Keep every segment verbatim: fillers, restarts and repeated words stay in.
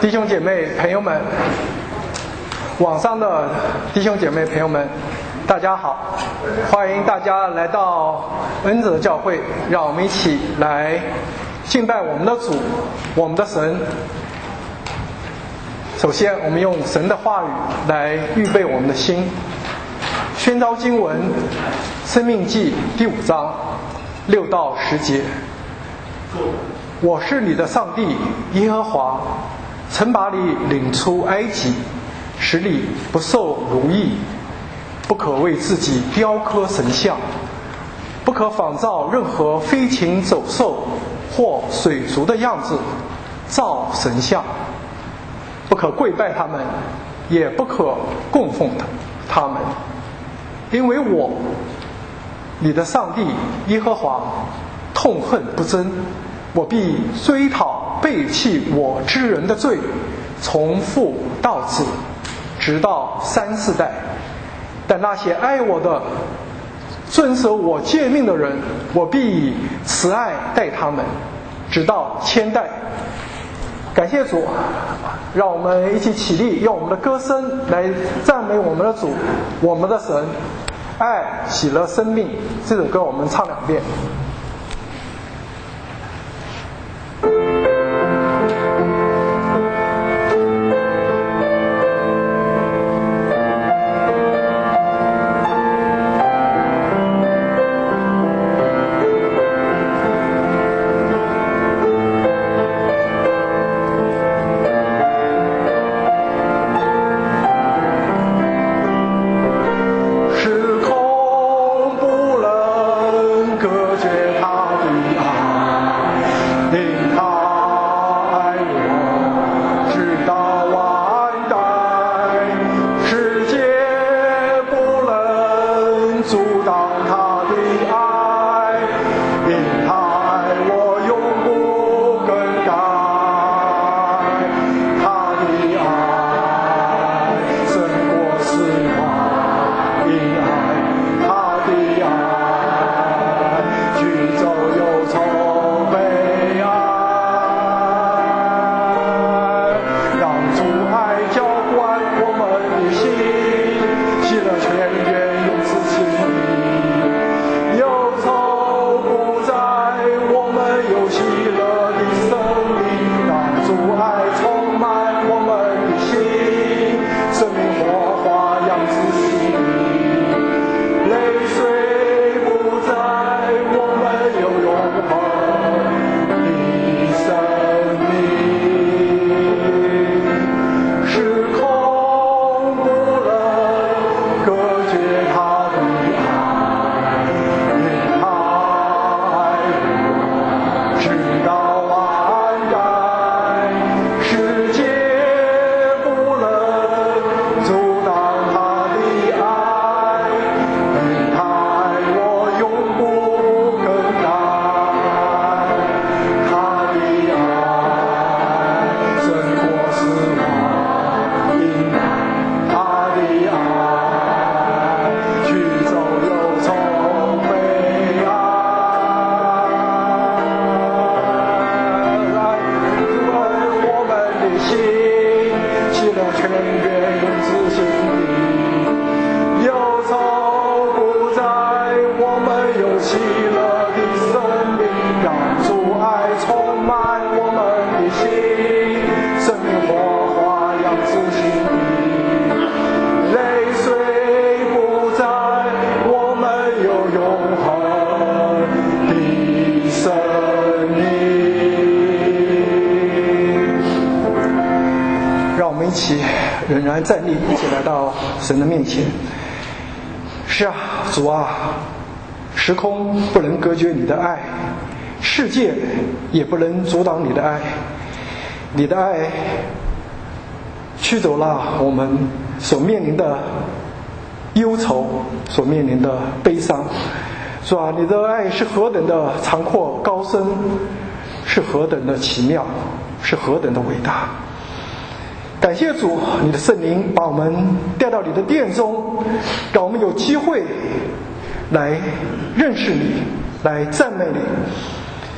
弟兄姐妹朋友们，网上的弟兄姐妹朋友们，大家好，欢迎大家来到恩泽教会，让我们一起来敬拜我们的主，我们的神。首先我们用神的话语来预备我们的心。宣召经文申命记第五章六到十节，我是你的上帝耶和华，曾把你领出埃及，使你不受奴役，不可为自己雕刻神像，不可仿照任何飞禽走兽或水族的样子造神像，不可跪拜他们，也不可供奉他们，因为我你的上帝耶和华痛恨不争，我必追讨背弃我之人的罪，从父到子，直到三四代。但那些爱我的、遵守我诫命的人，我必以慈爱待他们，直到千代。感谢主，让我们一起起立，用我们的歌声来赞美我们的主，我们的神。爱、喜乐、生命，这首歌我们唱两遍。仍然站立，一起来到神的面前。是啊，主啊，时空不能隔绝你的爱，世界也不能阻挡你的爱。你的爱驱走了我们所面临的忧愁，所面临的悲伤。主啊，你的爱是何等的长阔高深，是何等的奇妙，是何等的伟大。感谢主，你的圣灵把我们带到你的殿中，让我们有机会来认识你，来赞美你。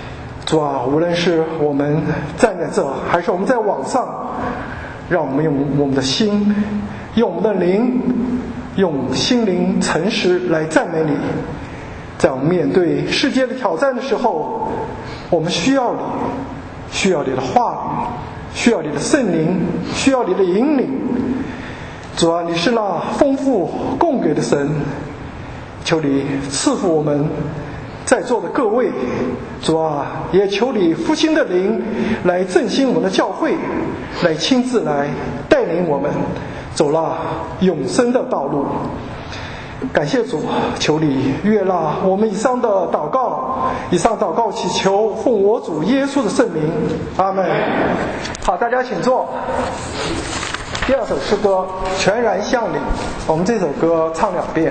主啊，无论是我们站在这，还是我们在网上，让我们用我们的心，用我们的灵，用心灵诚实来赞美你。在我们面对世界的挑战的时候，我们需要你，需要你的话语，需要你的圣灵，需要你的引领。主啊，你是那丰富供给的神，求你赐福我们在座的各位。主啊，也求你复兴的灵来振兴我们的教会，来亲自来带领我们走了永生的道路。感谢主，求你悦纳我们以上的祷告，以上祷告祈求奉我主耶稣的圣名，阿们。好，大家请坐。第二首诗歌《全然像你》，我们这首歌唱两遍。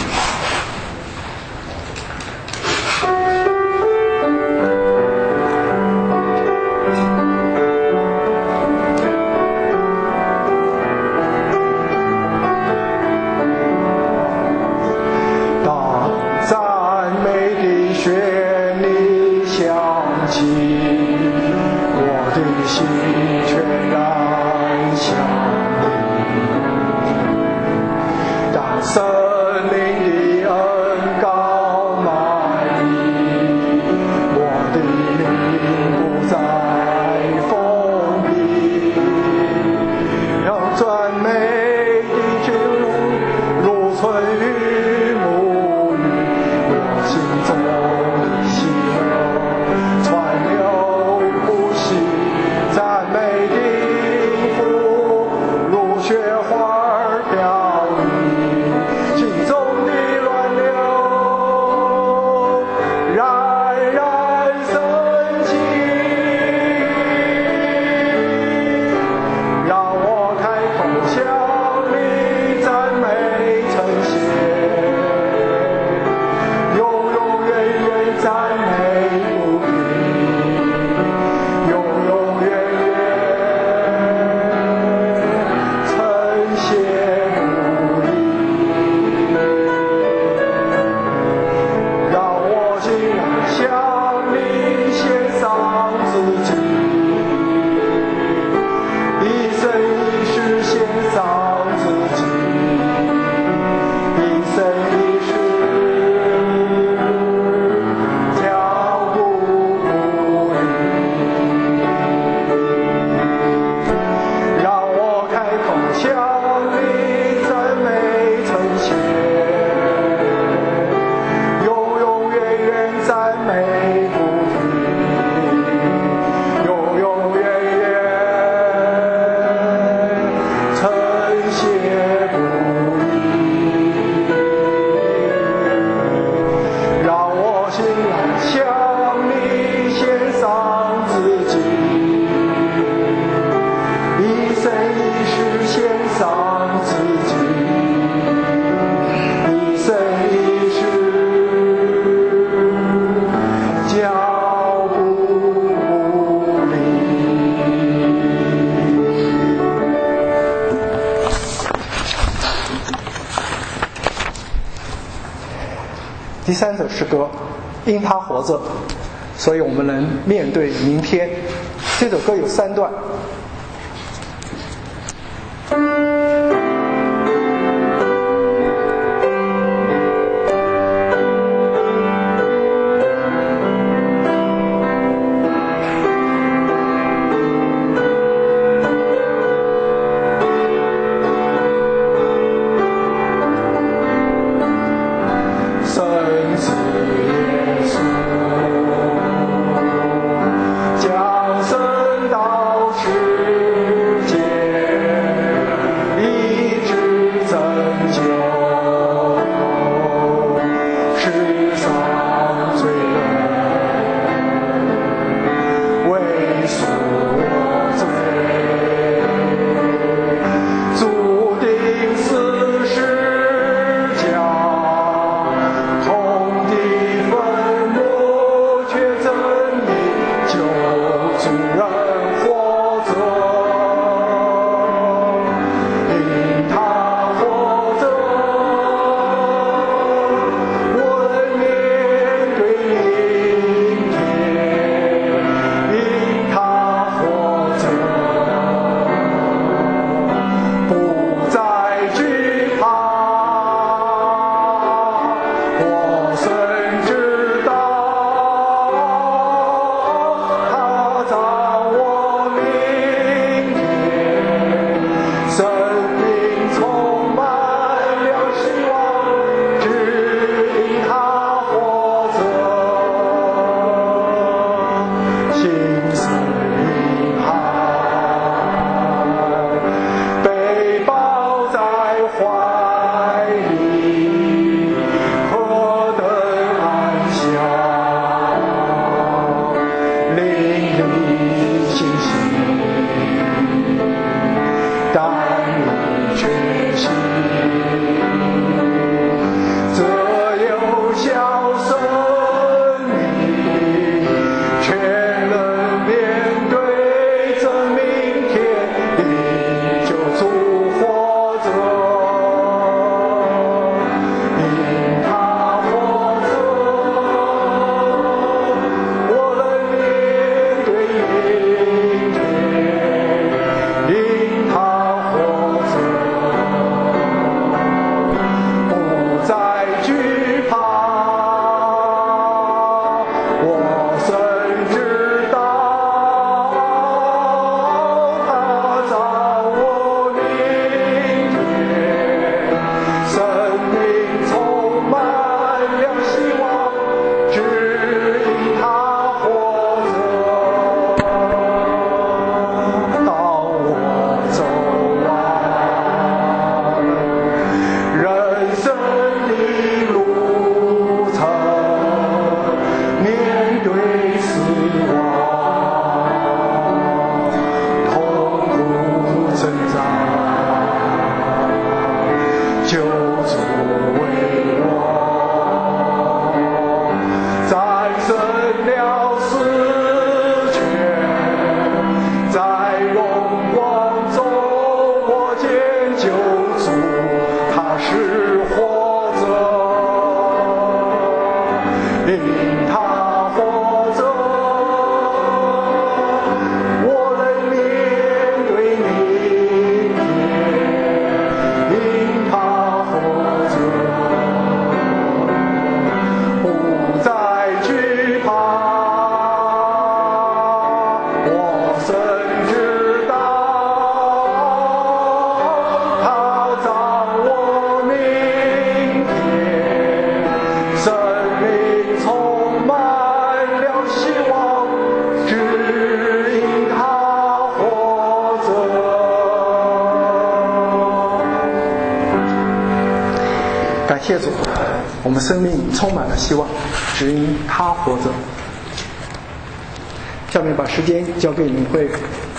第三首诗歌，因他活着，所以我们能面对明天。这首歌有三段。 将生到世感谢主，我们生命充满了希望，只因他活着。下面把时间交给领会。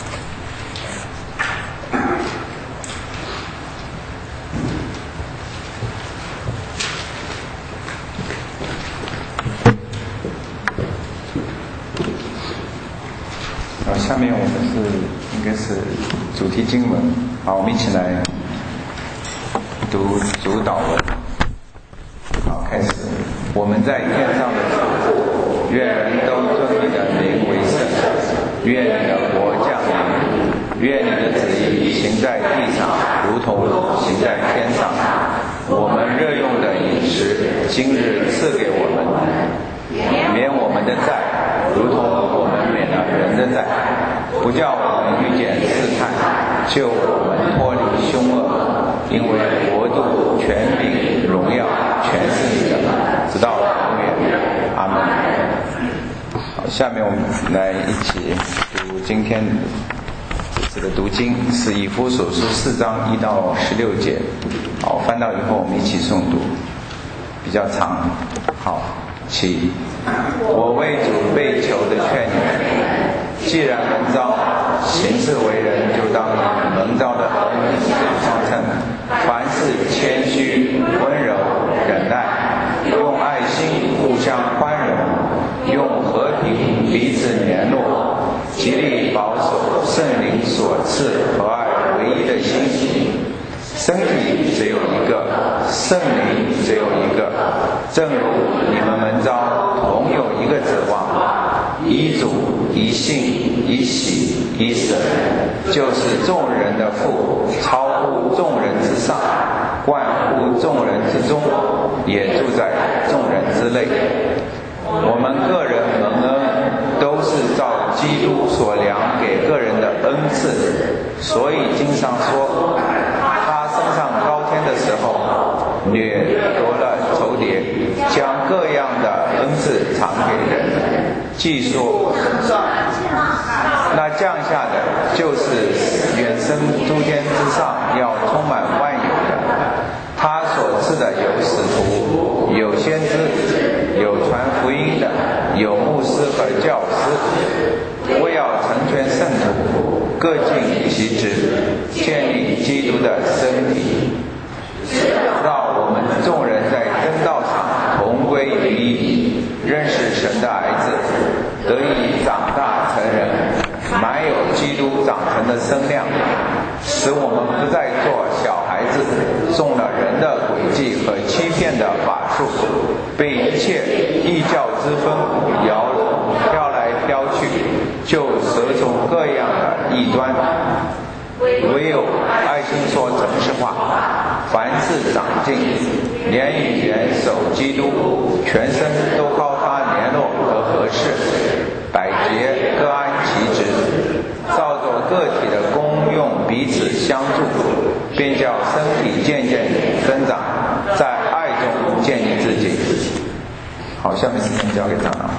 好，下面我们是应该是主题经文，好，我们一起来读主导文。好，开始。我们在天上的父，愿人都尊你的名为圣，愿你的国降临，愿你的旨意行在地上，如同行在天上。我们日用的饮食，今日赐给我们，免我们的债，如同我们免了人的债，不叫我们遇见试探，救我们脱离凶恶。因为国度、权柄、荣耀，全是你的，直到永远。阿门。好，下面我们来一起读今天这次的读经，是以弗所书四章一到十六节。好，翻到以后我们一起诵读，比较长。好，起。我为主被求的劝你们，既然蒙召，行事为人就当以蒙召的恩相称，凡事谦虚、温柔、忍耐，用爱心互相宽容，用和平彼此联络，极力保守圣灵所赐和爱唯一的心情。身体只有一个，圣灵只有一个，正如你们蒙召同有一个指望，一主、一信、一喜、一神，就是众人的父，超乎众人之上，贯乎众人之中，也住在众人之内。我们个人蒙恩，都是照基督所量给个人的恩赐，所以经上说，他升上高天的时候，掠夺了仇敌，将各样的恩赐常给人。既说那降下的就是远升诸天之上，要充满万有的。他所赐的有使徒，有先知，有传福音的，有牧师和教师，为要成全圣徒，各尽其职，建立基督的身体，让我们众人在真道上同归于一，认识神的儿子，得以长大成人，满有基督长成的身量，使我们不再做小孩子，中了人的诡计和欺骗的法术，被一切异教之风摇飘来飘去，就蛇从各样的异端。唯有爱心说诚实话，凡事长进，连与元首基督，全身都靠他联络和合适，百节各安其职，照着个体的功用彼此相助，便叫身体渐渐增长，在爱中建立自己。好，下面时间交给长老。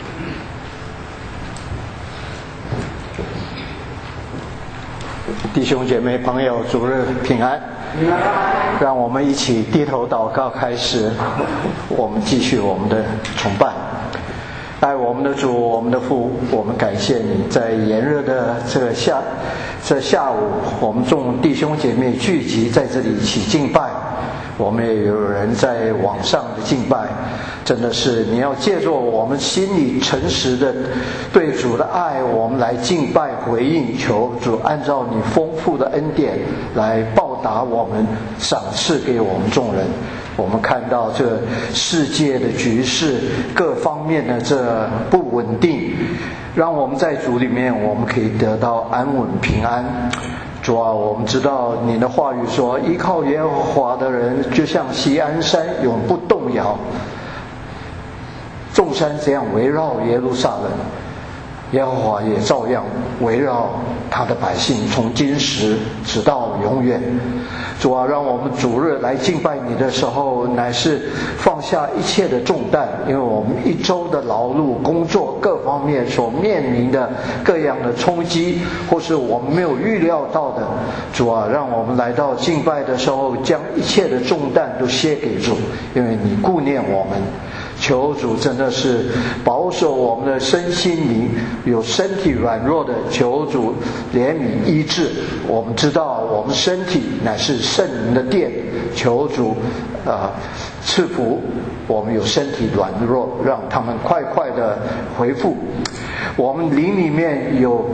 弟兄姐妹朋友，主日平安。让我们一起低头祷告，开始我们继续我们的崇拜。爱我们的主，我们的父，我们感谢你在炎热的这个下这下午，我们众弟兄姐妹聚集在这里一起敬拜，我们也有人在网上的敬拜，真的是你要借助我们心里诚实的对主的爱，我们来敬拜回应，求主按照你丰富的恩典来报答我们，赏赐给我们众人。我们看到这世界的局势各方面的这不稳定，让我们在主里面我们可以得到安稳平安。主啊，我们知道你的话语说，依靠耶和华的人就像锡安山永不动摇，众山这样围绕耶路撒冷。 耶和华也照样围绕他的百姓，从今时直到永远。主啊，让我们主日来敬拜你的时候，乃是放下一切的重担，因为我们一周的劳碌、工作各方面所面临的各样的冲击，或是我们没有预料到的。主啊，让我们来到敬拜的时候，将一切的重担都卸给主，因为你顾念我们。求主真的是保守我们的身心灵，有身体软弱的，求主怜悯医治。我们知道我们身体乃是圣灵的殿，求主啊、呃、赐福我们有身体软弱，让他们快快的恢复。我们灵里面有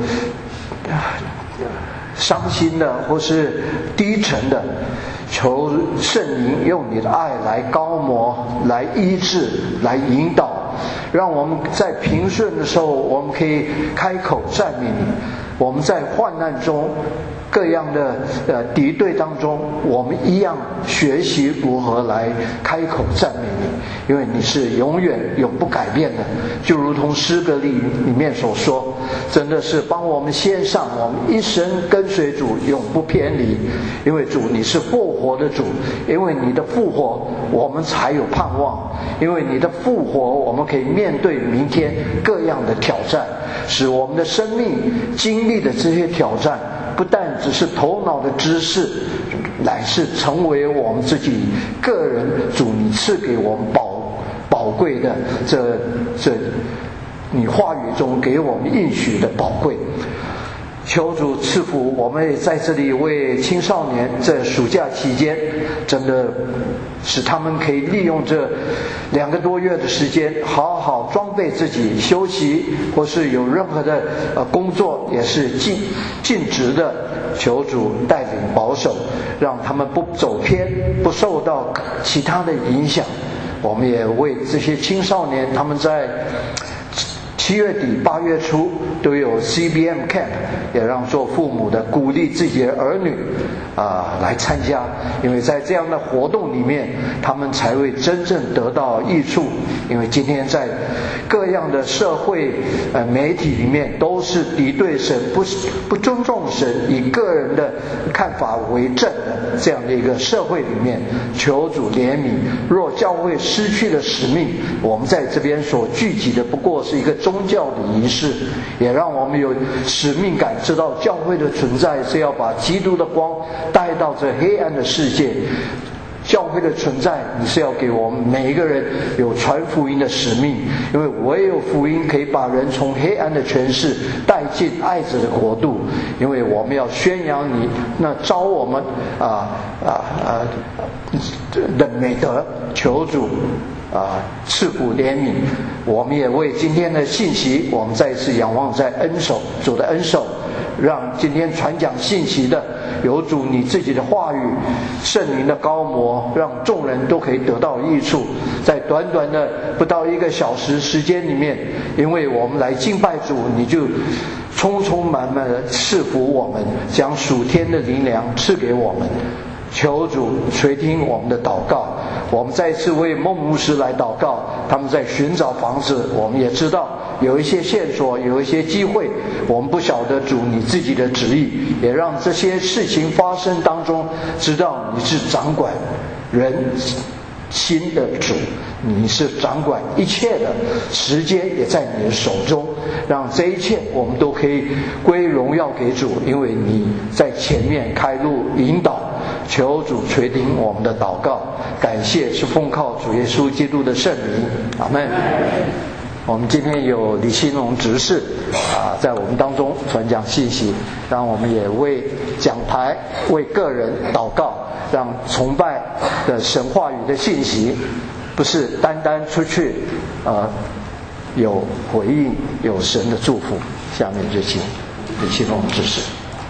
伤心的或是低沉的，求圣灵用你的爱来高摩，来医治，来引导，让我们在平顺的时候，我们可以开口赞美你。我们在患难中，各样的呃敌对当中，我们一样学习如何来开口赞美你，因为你是永远永不改变的。就如同诗歌里里面所说，真的是帮我们献上我们一生跟随主，永不偏离。因为主你是复活的主，因为你的复活我们才有盼望，因为你的复活我们可以面对明天各样的挑战，使我们的生命经历的这些挑战不但只是头脑的知识，乃是成为我们自己个人主你赐给我们宝宝贵的这这你话语中给我们应许的宝贵。求主赐福我们，也在这里为青少年在暑假期间，真的使他们可以利用这两个多月的时间，好好装备自己，休息或是有任何的呃工作也是尽尽职的。求主带领保守，让他们不走偏，不受到其他的影响。我们也为这些青少年，他们在七月底八月初都有 C B M Camp， 也让做父母的鼓励自己的儿女啊、呃、来参加，因为在这样的活动里面，他们才会真正得到益处。因为今天在各样的社会呃媒体里面，都是敌对神、不不尊重神、以个人的看法为正的这样的一个社会里面，求主怜悯。若教会失去了使命，我们在这边所聚集的不过是一个宗教的仪式，也让我们有使命感，知道教会的存在是要把基督的光带到这黑暗的世界。教会的存在，你是要给我们每一个人有传福音的使命，因为唯有福音可以把人从黑暗的权势带进爱子的国度。因为我们要宣扬你那招我们啊啊啊的美德，求主啊赐福怜悯。我们也为今天的信息，我们再一次仰望在恩手主的恩手，让今天传讲信息的有主你自己的话语，圣灵的高摩，让众人都可以得到益处。在短短的不到一个小时时间里面，因为我们来敬拜主，你就充充满满的赐福我们，将属天的灵粮赐给我们。求主垂听我们的祷告。我们再次为孟牧师来祷告，他们在寻找房子，我们也知道有一些线索，有一些机会，我们不晓得主你自己的旨意，也让这些事情发生当中，知道你是掌管人心的主，你是掌管一切的，时间也在你的手中，让这一切我们都可以归荣耀给主，因为你在前面开路引导。求主垂听我们的祷告，感谢是奉靠主耶稣基督的圣名，阿们。我们今天有李新荣执事啊，在我们当中传讲信息，让我们也为讲台、为个人祷告，让崇拜的神话语的信息不是单单出去呃有回应，有神的祝福。下面就请李新荣执事。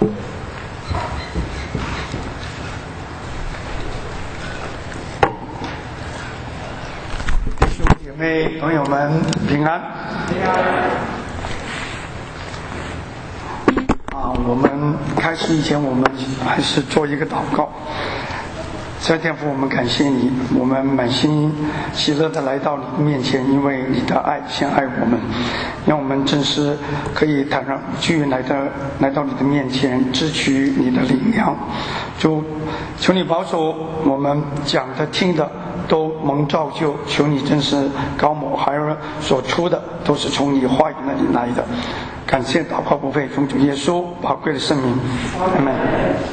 各位朋友们平安。啊，我们开始以前，我们还是做一个祷告。 慈爱天父，我们感谢你，我们满心喜乐的来到你的面前，因为你的爱先爱我们，让我们真是可以坦然无惧来到来到你的面前，支取你的领粮。主，求你保守我们讲的听的都蒙造就，求你真是高某孩儿所出的都是从你话语那里来的。感谢祷告不费，奉主耶稣宝贵的圣名，阿们。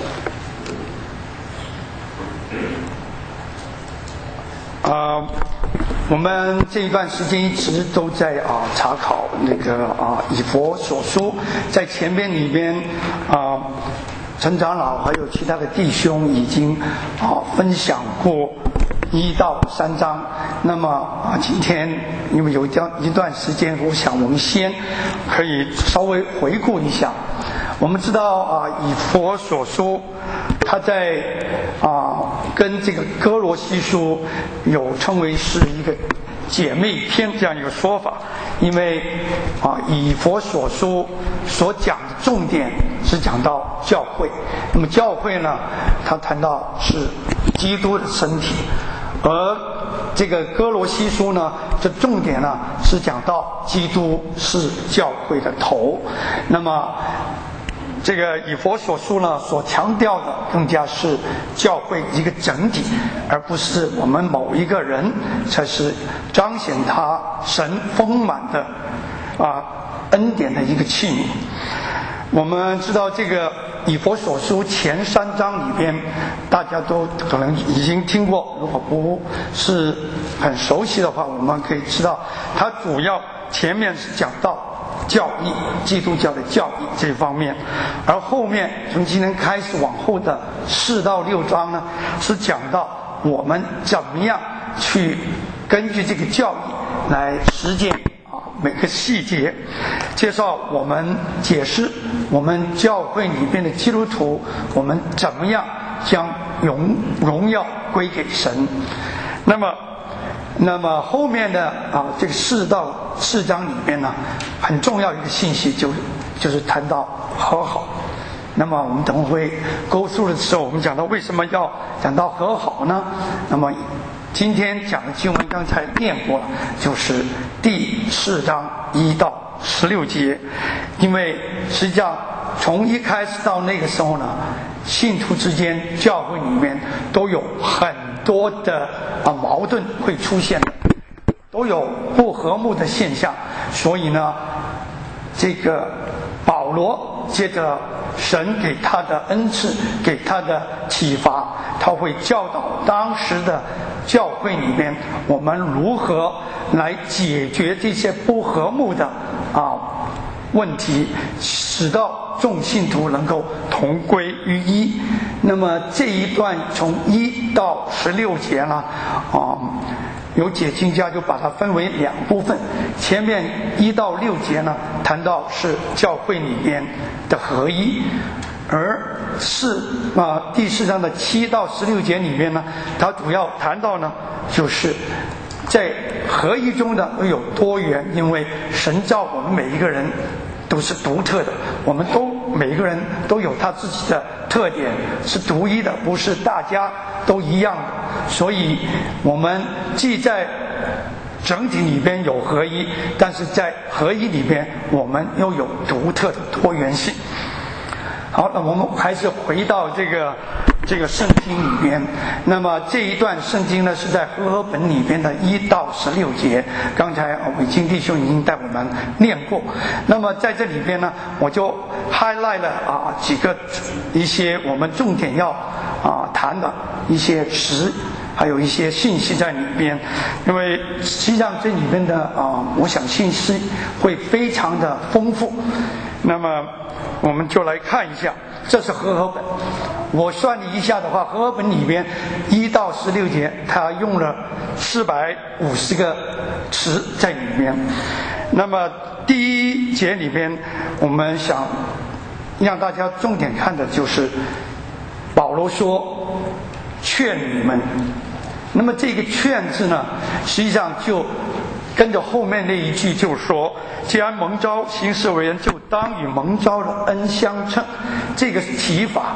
啊、呃，我们这一段时间一直都在啊、呃、查考那个啊、呃、以佛所书，在前边里边啊、呃，陈长老还有其他的弟兄已经啊、呃、分享过一到三章。那么啊、呃，今天因为有一段一段时间，我想我们先可以稍微回顾一下。我们知道啊、呃，以佛所书。他在啊跟这个哥罗西书有称为是一个姐妹篇这样一个说法，因为啊以佛所书所讲的重点是讲到教会，那么教会呢，他谈到是基督的身体，而这个哥罗西书呢，这重点呢是讲到基督是教会的头，那么。这个以佛所书呢，所强调的更加是教会一个整体，而不是我们某一个人才是彰显他神丰满的啊恩典的一个器皿。我们知道这个以佛所书前三章里边，大家都可能已经听过，如果不是很熟悉的话，我们可以知道，它主要前面是讲到教义，基督教的教义这方面，而后面从今天开始往后的四到六章呢，是讲到我们怎么样去根据这个教义来实践啊每个细节，介绍我们解释我们教会里边的基督徒，我们怎么样将荣荣耀归给神。那么那么后面的啊，这个四到四章里面呢，很重要一个信息就就是谈到和好。那么我们等会勾述的时候，我们讲到为什么要讲到和好呢？那么今天讲的经文刚才念过了，就是第四章一到十六节。因为实际上从一开始到那个时候呢，信徒之间教会里面都有很多的啊矛盾会出现的，都有不和睦的现象，所以呢，这个保罗接着神给他的恩赐，给他的启发，他会教导当时的教会里面我们如何来解决这些不和睦的啊问题，使到众信徒能够同归于一。那么这一段从一到十六节呢，啊，有解经家就把它分为两部分。前面一到六节呢，谈到是教会里面的合一，而四啊第四章的七到十六节里面呢，它主要谈到呢，就是在合一中的有多元，因为神造我们每一个人都是独特的，我们都每一个人都有他自己的特点，是独一的，不是大家都一样的。所以我们既在整体里边有合一，但是在合一里边我们又有独特的多元性。好，那我们还是回到这个这个圣经里边。那么这一段圣经呢，是在和合本里边的一到十六节。刚才伟金弟兄已经带我们念过。那么在这里边呢，我就 highlight 了啊几个一些我们重点要啊谈的一些词，还有一些信息在里边。因为实际上这里边的啊，我想信息会非常的丰富。那么我们就来看一下，这是和合本。我算你一下的话，和合本里边一到十六节，它用了四百五十个词在里面。那么第一节里边，我们想让大家重点看的就是保罗说劝你们。那么这个劝字呢，实际上就跟着后面那一句就是说，既然蒙召行事为人，就当与蒙召的恩相称。这个提法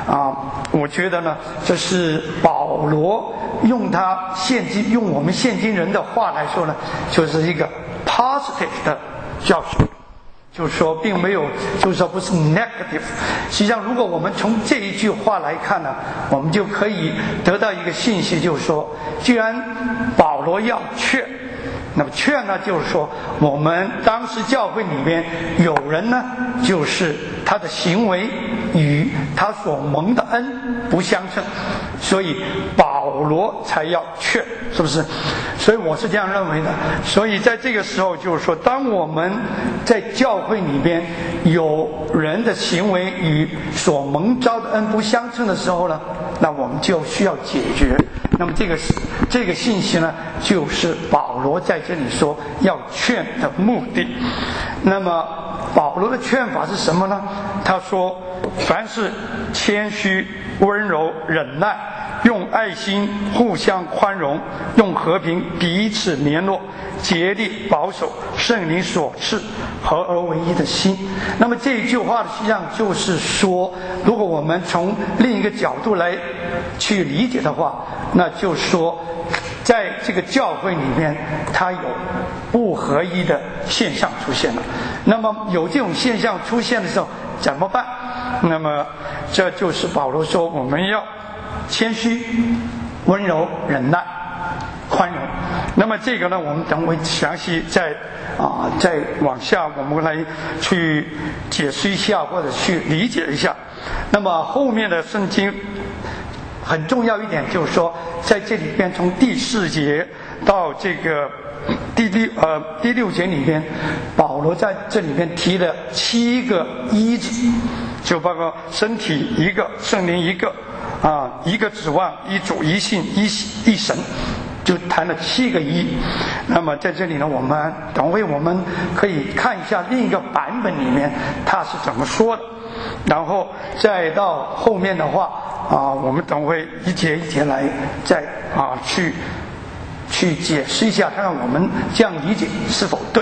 啊，我觉得呢，这是保罗用他现今用我们现今人的话来说呢，就是一个 positive 的教训。就是说并没有，就是说不是 negative。实际上如果我们从这一句话来看呢，我们就可以得到一个信息，就是说既然保罗要劝，那么劝呢就是说我们当时教会里面有人呢，就是他的行为与他所蒙的恩不相称，所以保罗才要劝，是不是？所以我是这样认为的。所以在这个时候就是说，当我们在教会里边有人的行为与所蒙召的恩不相称的时候呢，那我们就需要解决。那么这个这个信息呢，就是保罗在这里说要劝的目的。那么保罗的劝法是什么呢？他说凡是谦虚、温柔、忍耐，用爱心互相宽容，用和平彼此联络，竭力保守圣灵所赐合而为一的心。那么这一句话实际上就是说，如果我们从另一个角度来去理解的话，那就是说在这个教会里面它有不合一的现象出现了。那么有这种现象出现的时候怎么办？那么这就是保罗说我们要谦虚、温柔、忍耐、宽容。那么这个呢，我们等会详细再啊再往下我们来去解释一下或者去理解一下。那么后面的圣经很重要一点就是说，在这里边从第四节到这个第第呃第六节里边，保罗在这里边提了七个一字，就包括身体一个，圣灵一个啊，一个指望，一主，一信，一一神，就谈了七个一。那么在这里呢，我们等会我们可以看一下另一个版本里面他是怎么说的，然后再到后面的话啊，我们等会一节一节来再啊去去解释一下，看看我们这样理解是否对。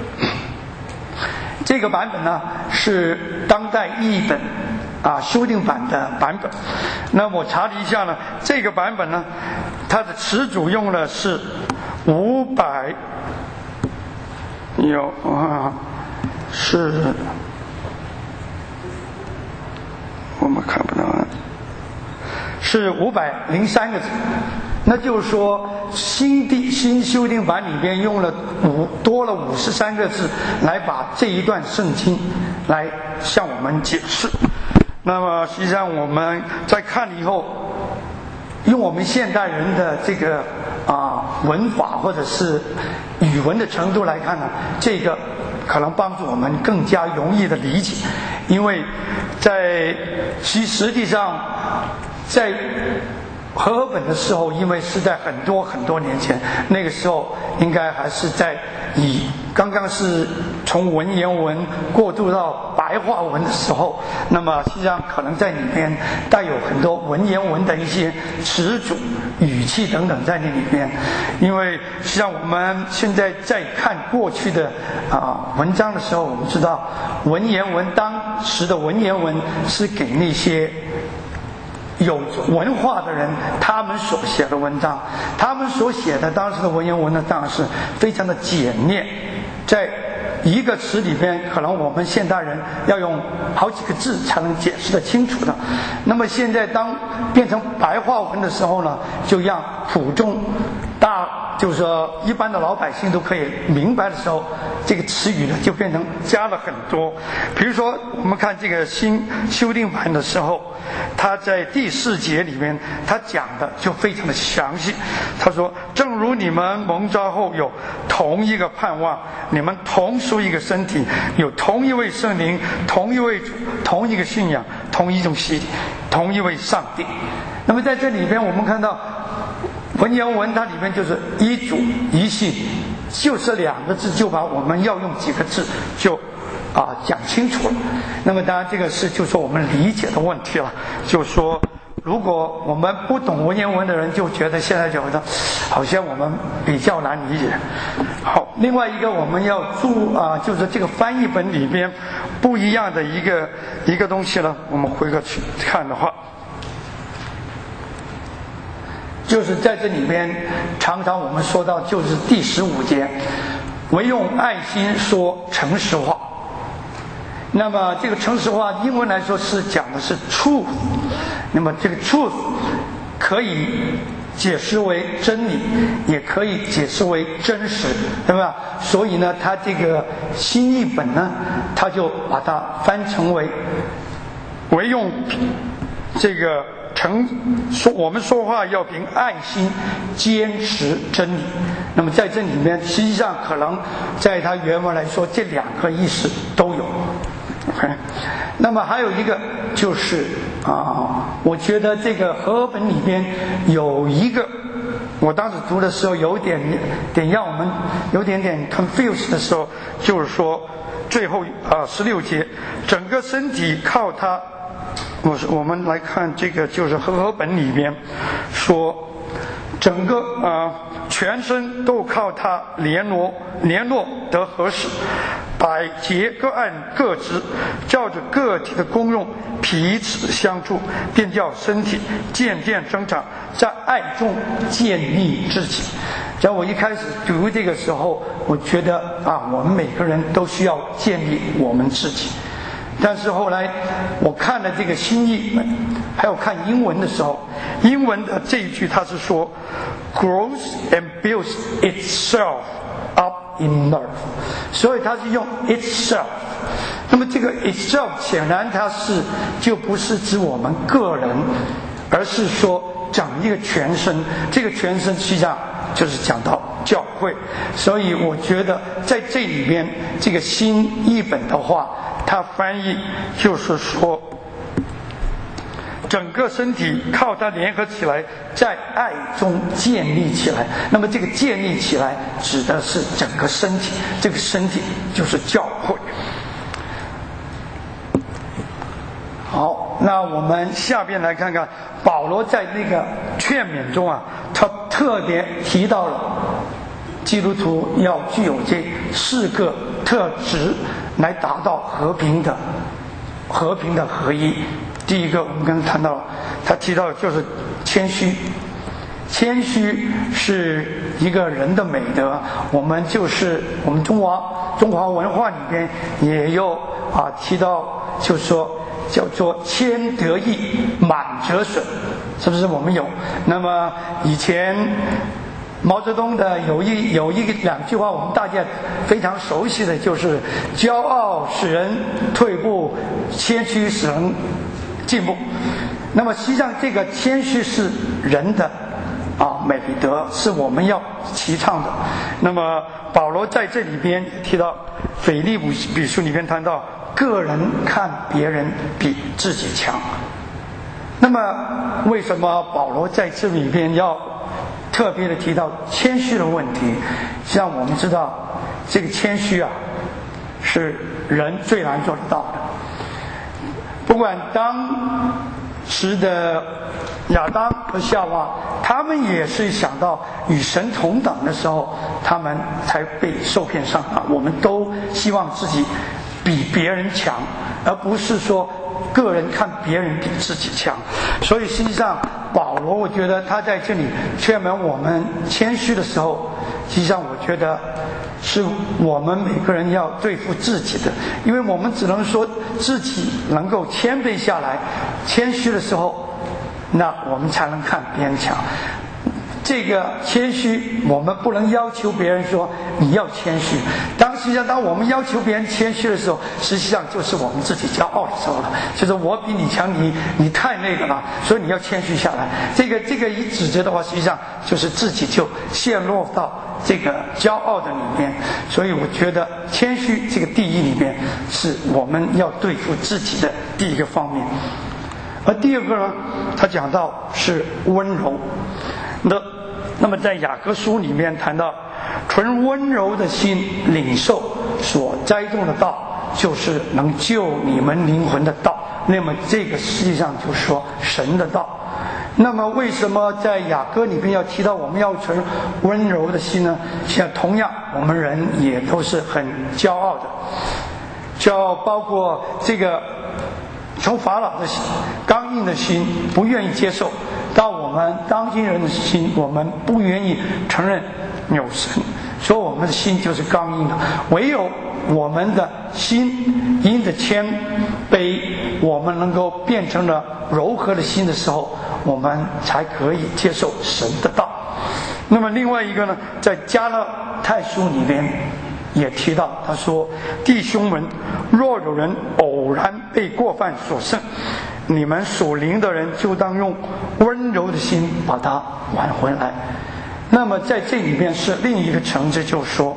这个版本呢是当代译本啊修订版的版本。那我查了一下呢，这个版本呢，它的词组用的是五百有啊是，我们看不到啊，是五百零三个字。那就是说新的新修订版里边用了五多了五十三个字来把这一段圣经来向我们解释。那么实际上我们在看了以后，用我们现代人的这个啊文法或者是语文的程度来看呢，这个可能帮助我们更加容易的理解。因为在其实际上在和合本的时候，因为是在很多很多年前，那个时候应该还是在以刚刚是从文言文过渡到白话文的时候，那么实际上可能在里面带有很多文言文的一些词组、语气等等在那里面。因为实际上我们现在在看过去的啊文章的时候，我们知道文言文当时的文言文是给那些有文化的人他们所写的文章，他们所写的当时的文言文呢，当然是非常的简练，在一个词里边可能我们现代人要用好几个字才能解释得清楚的。那么现在当变成白话文的时候呢，就让普众大就是说一般的老百姓都可以明白的时候，这个词语呢就变成加了很多。比如说我们看这个新修订版的时候，他在第四节里面他讲的就非常的详细。他说正如你们蒙召后有同一个盼望，你们同属一个身体，有同一位圣灵，同一位主，同一个信仰，同一种洗礼，同一位上帝。那么在这里边我们看到文言文它里面就是一主一信，就是两个字就把我们要用几个字就啊讲清楚了。那么当然这个是就说我们理解的问题了，就说如果我们不懂文言文的人，就觉得现在觉得好像我们比较难理解。好，另外一个我们要注啊，就是这个翻译本里边不一样的一个一个东西呢，我们回过去看的话，就是在这里边常常我们说到就是第十五节，唯用爱心说诚实话。那么这个诚实话英文来说是讲的是 truth， 那么这个 truth 可以解释为真理，也可以解释为真实，对吧？所以呢，它这个新译本呢，它就把它翻成为唯用这个诚说，我们说话要凭爱心坚持真理。那么在这里面，实际上可能在它原文来说，这两个意思都有。OK， 那么还有一个就是啊，我觉得这个和合本里边有一个，我当时读的时候有点点让我们有点点 confused 的时候，就是说最后啊十六节，整个身体靠它。我我们来看这个，就是和合本里边说，整个啊、呃、全身都靠它联络联络得合适，百节各按各职，照着个体的功用彼此相助，便叫身体渐渐增长，在爱中建立自己。在我一开始读这个时候，我觉得啊，我们每个人都需要建立我们自己。但是后来我看了这个新译本，还有看英文的时候，英文的这一句它是说 grows and builds itself up in love， 所以它是用 itself。那么这个 itself 显然它是就不是指我们个人，而是说整一个全身，这个全身实际上就是讲到教会。所以我觉得在这里边这个新译本的话，它翻译就是说整个身体靠它联合起来，在爱中建立起来。那么这个建立起来指的是整个身体，这个身体就是教会。好，那我们下边来看看保罗在那个劝勉中啊，他特别提到了基督徒要具有这四个特质来达到和平的和平的合一。第一个我们刚才谈到了，他提到就是谦虚。谦虚是一个人的美德，我们就是我们中华中华文化里边也有啊提到，就是说叫做谦得意满则损，是不是我们有？那么以前毛泽东的有一有一两句话我们大家非常熟悉的，就是骄傲使人退步，谦虚使人进步。那么实际上这个谦虚是人的啊美德，是我们要提倡的。那么保罗在这里边提到腓立比书里边谈到个人看别人比自己强。那么为什么保罗在这里边要特别的提到谦虚的问题？像我们知道这个谦虚啊是人最难做得到的。不管当时的亚当和夏娃，他们也是想到与神同等的时候，他们才被受骗上当。我们都希望自己比别人强，而不是说个人看别人比自己强。所以实际上保罗我觉得他在这里劝勉我们谦虚的时候，实际上我觉得是我们每个人要对付自己的。因为我们只能说自己能够谦卑下来，谦虚的时候，那我们才能看别人强。这个谦虚我们不能要求别人说你要谦虚，当实际上当我们要求别人谦虚的时候，实际上就是我们自己骄傲的时候了，就是我比你强，你你太那个了，所以你要谦虚下来。这个这个一指责的话，实际上就是自己就陷落到这个骄傲的里面。所以我觉得谦虚这个第一里面是我们要对付自己的第一个方面。而第二个呢，他讲到是温柔。那那么在雅各书里面谈到，纯温柔的心领受所栽种的道，就是能救你们灵魂的道。那么这个实际上就是说神的道。 那么为什么在雅歌里面要提到我们要存温柔的心呢？像同样我们人也都是很骄傲的，就包括这个从法老的心刚硬的心不愿意接受，到我们当今人的心，我们不愿意承认有神，所以我们的心就是刚硬的。唯有我们的心因着谦卑，我们能够变成了柔和的心的时候，我们才可以接受神的道。那么另外一个呢，在加拉太书里面也提到，他说：弟兄们，若有人偶然被过犯所胜，你们属灵的人就当用温柔的心把它挽回来。那么在这里面是另一个层次，就是说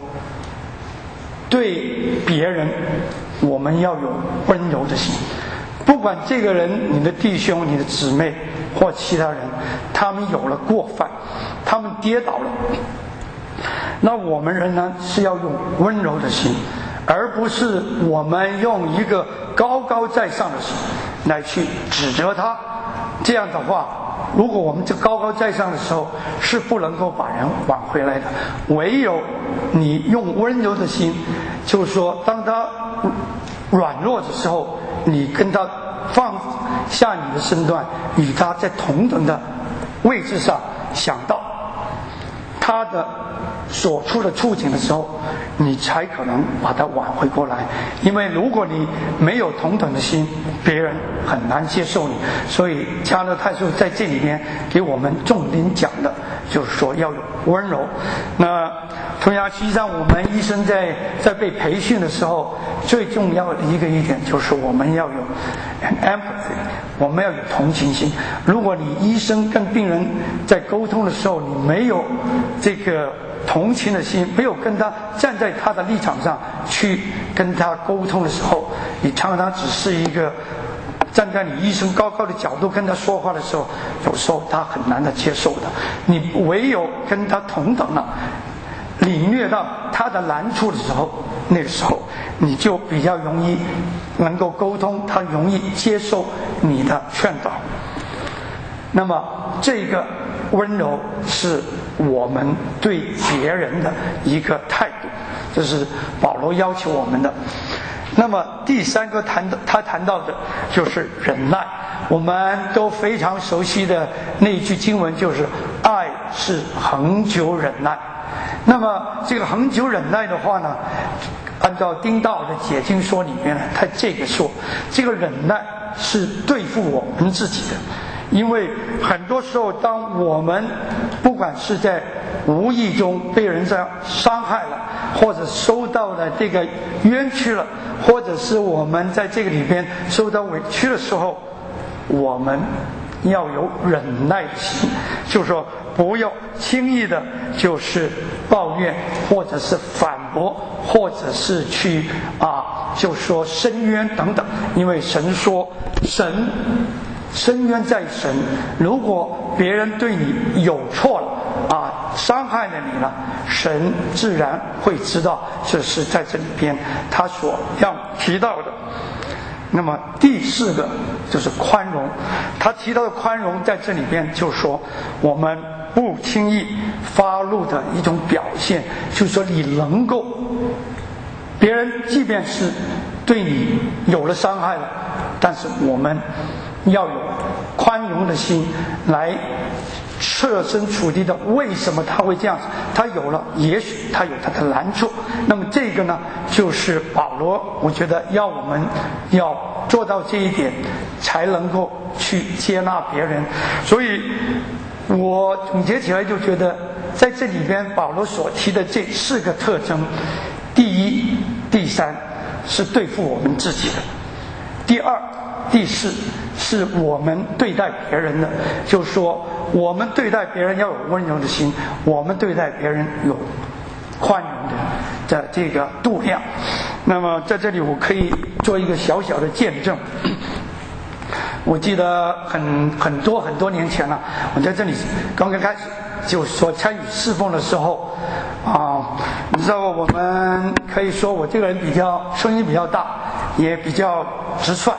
对别人我们要有温柔的心，不管这个人你的弟兄你的姊妹或其他人，他们有了过犯，他们跌倒了，那我们仍然是要用温柔的心，而不是我们用一个高高在上的心来去指责他。这样的话，如果我们这高高在上的时候是不能够把人挽回来的。唯有你用温柔的心，就是说当他软弱的时候，你跟他放下你的身段，与他在同等的位置上，想到他的所处的处境的时候，你才可能把它挽回过来。因为如果你没有同等的心，别人很难接受你。所以加拉太书在这里面给我们重点讲的就是说要有温柔。那同样，实际上我们医生在在被培训的时候，最重要的一个一点就是我们要有 empathy， 我们要有同情心。如果你医生跟病人在沟通的时候，你没有这个同情的心，没有跟他站在他的立场上去跟他沟通的时候，你常常只是一个站在你医生高高的角度跟他说话的时候，有时候他很难的接受的。你唯有跟他同等了，领略到他的难处的时候，那个时候你就比较容易能够沟通，他容易接受你的劝导。那么这个温柔是我们对别人的一个态度，这是保罗要求我们的。那么第三个谈的他谈到的就是忍耐，我们都非常熟悉的那一句经文就是爱是恒久忍耐。那么这个恒久忍耐的话呢，按照丁道的解经说里面呢，他这个说这个忍耐是对付我们自己的。因为很多时候当我们不管是在无意中被人这样伤害了，或者受到了这个冤屈了，或者是我们在这个里边受到委屈的时候，我们要有忍耐的心，就是说不要轻易的就是抱怨，或者是反驳，或者是去啊就说申冤等等。因为神说神深渊在神，如果别人对你有错了啊，伤害了你了，神自然会知道这是在这里边他所要提到的。那么第四个就是宽容，他提到的宽容在这里边就是说我们不轻易发怒的一种表现，就是说你能够别人即便是对你有了伤害了，但是我们要有宽容的心来设身处地的，为什么他会这样子？他有了，也许他有他的难处。那么这个呢，就是保罗，我觉得要我们要做到这一点，才能够去接纳别人。所以我总结起来就觉得，在这里边保罗所提的这四个特征，第一、第三是对付我们自己的，第二、第四是我们对待别人的，就是说我们对待别人要有温柔的心，我们对待别人有宽容的的这个度量。那么在这里我可以做一个小小的见证。我记得很很多很多年前了，我在这里刚刚开始就说参与侍奉的时候啊，你知道我们可以说我这个人比较声音比较大，也比较直率。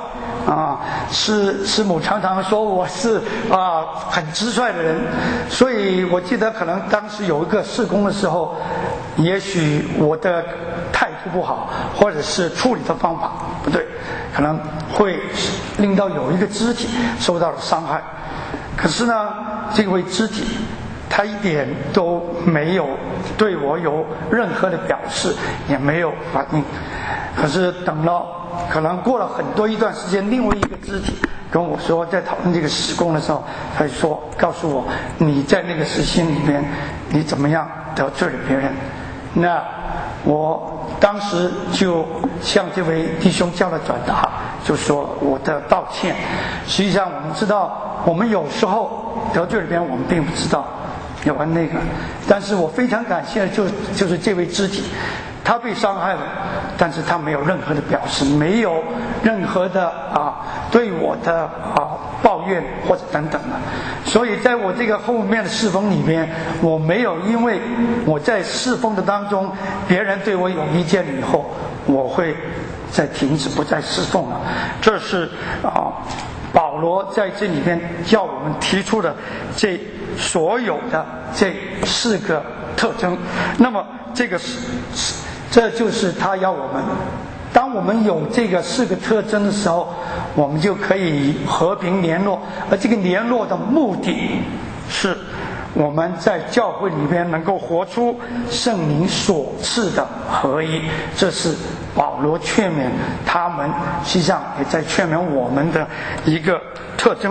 啊，师师母常常说我是啊很直率的人，所以我记得可能当时有一个事工的时候，也许我的态度不好，或者是处理的方法不对，可能会令到有一个肢体受到了伤害。可是呢，这位肢体他一点都没有对我有任何的表示，也没有反应。可是等了可能过了很多一段时间，另外一个肢体跟我说，在讨论这个事工的时候，他就说告诉我你在那个事情里面你怎么样得罪了别人。那我当时就向这位弟兄叫了转达，就说我的道歉。实际上我们知道，我们有时候得罪了别人，我们并不知道有关那个，但是我非常感谢的就就是这位肢体，他被伤害了，但是他没有任何的表示，没有任何的啊对我的啊抱怨或者等等的。所以在我这个后面的侍奉里面，我没有因为我在侍奉的当中别人对我有意见以后，我会再停止不再侍奉了。这是啊保罗在这里面叫我们提出的这所有的这四个特征。那么这个是这就是他要我们，当我们有这个四个特征的时候，我们就可以和平联络。而这个联络的目的是我们在教会里面能够活出圣灵所赐的合一。这是保罗劝勉他们，实际上也在劝勉我们的一个特征。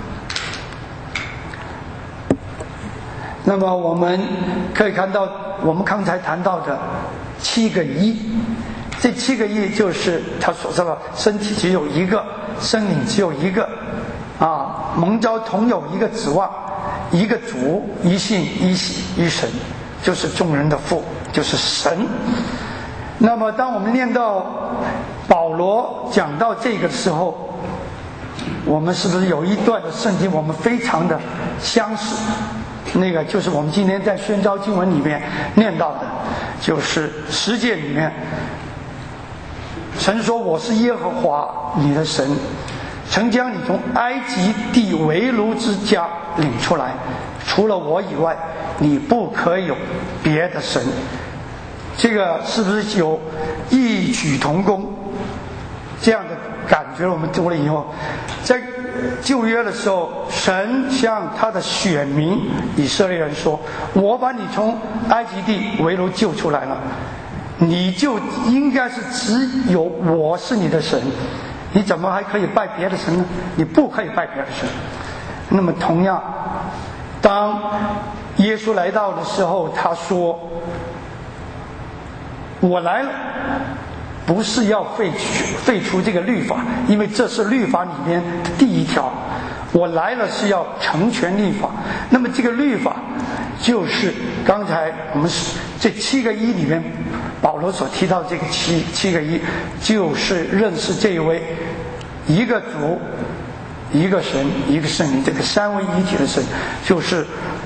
那么我们可以看到，我们刚才谈到的七个一，这七个一就是他所说的身体只有一个，生命只有一个啊，蒙召同有一个指望，一个主，一信，一喜，一神，就是众人的父，就是神。那么当我们念到保罗讲到这个时候，我们是不是有一段的圣经我们非常的相似？那个就是我们今天在宣召经文里面念到的，就是十诫里面神说我是耶和华你的神，曾将你从埃及地为奴之家领出来，除了我以外你不可有别的神。这个是不是有异曲同工这样的感觉？我们读了以后，在旧约的时候，神向他的选民以色列人说，我把你从埃及地为奴救出来了，你就应该是只有我是你的神，你怎么还可以拜别的神呢？你不可以拜别的神。那么同样，当耶稣来到的时候，他说我来了不是要废除废除这个律法，因为这是律法里面的第一条，我来了是要成全律法。那么这个律法就是刚才我们这七个一里面保罗所提到这个七七个一，就是认识这一位一个主一个神一个圣灵，这个三位一体的神，就是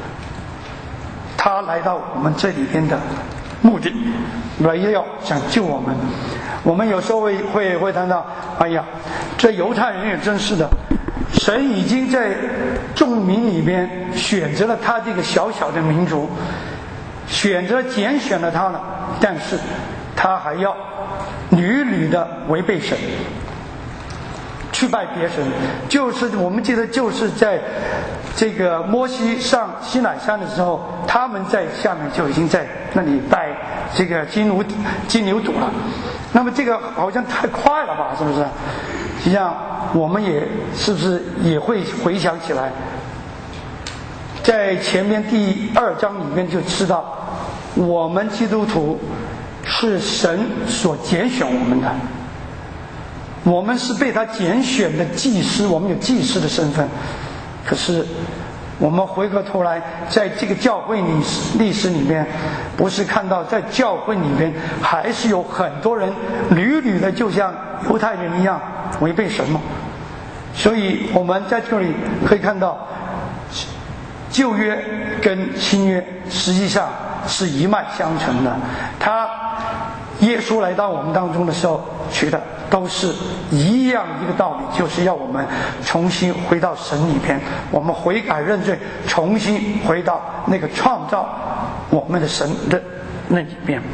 他来到我们这里边的目的，也要想救我们。我们有时候会会会谈到，哎呀，这犹太人也真是的，神已经在众民里面选择了他这个小小的民族，选择拣选了他了，但是他还要屡屡的违背神，去拜别神。就是我们记得，就是在这个摩西上西乃山的时候，他们在下面就已经在那里拜这个金牛金牛犊了。那么这个好像太快了吧，是不是？实际上我们也是不是也会回想起来，在前面第二章里面就知道，我们基督徒是神所拣选我们的，我们是被他拣选的祭司，我们有祭司的身份。可是我们回过头来，在这个教会历史历史里面，不是看到在教会里面还是有很多人屡屡的就像犹太人一样违背神吗？所以我们在这里可以看到，旧约跟新约实际上是一脉相承的。他耶稣来到我们当中的时候，取的都是一样一个道理，就是要我们重新回到神里边，我们悔改认罪，重新回到那个创造我们的神的那里边。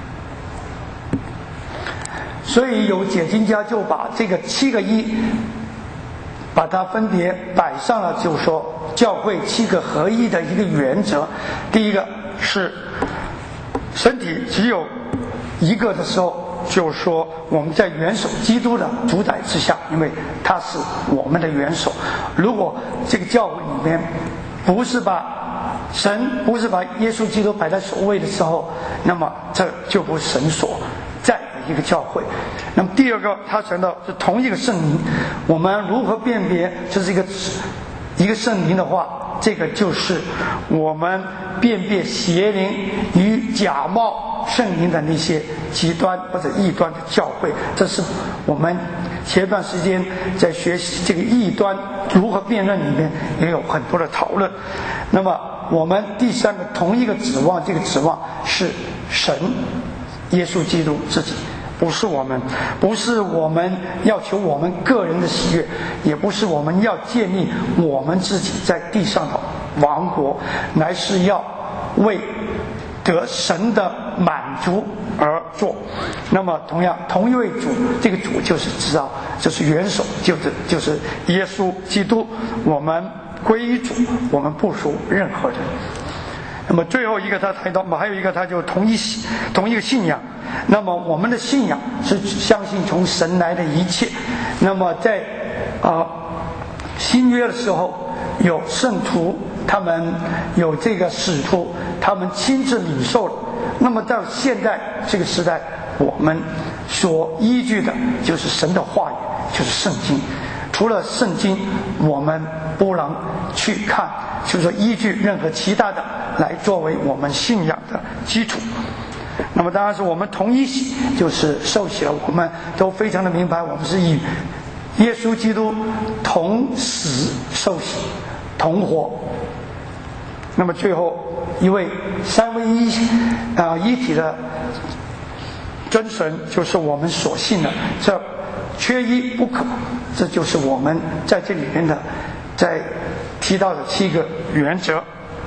所以有解经家就把这个七个一把它分别摆上了，就是说教会七个合一的一个原则。第一个是身体只有一个的时候，就是说我们在元首基督的主宰之下，因为他是我们的元首。如果这个教会里面不是把神不是把耶稣基督摆在首位的时候，那么这就不是神所在的一个教会。那么第二个，他讲到是同一个圣灵，我们如何辨别这是一个一个圣灵的话，这个就是我们辨别邪灵与假冒圣灵的那些极端或者异端的教会。这是我们前段时间在学习这个异端如何辨认里面也有很多的讨论。那么我们第三个同一个指望，这个指望是神耶稣基督自己，不是我们，不是我们要求我们个人的喜悦，也不是我们要建立我们自己在地上的王国，乃是要为得神的满足而做。那么同样同一位主，这个主就是知道，就是元首，就是就是耶稣基督。我们归于主，我们不属任何人。那么最后一个他谈到，还有一个他就同一同一个信仰。那么我们的信仰是相信从神来的一切。那么在啊、呃、新约的时候，有圣徒，他们有这个使徒，他们亲自领受了。那么到现在这个时代，我们所依据的就是神的话语，就是圣经。除了圣经，我们不能去看，就是说依据任何其他的来作为我们信仰的基础。那么当然是我们同一洗，就是受洗了，我们都非常的明白，我们是以耶稣基督同死受洗，同活。那么最后一位三位一啊、呃、一体的真神，就是我们所信的，这缺一不可。这就是我们在这里面的在提到的七个原则。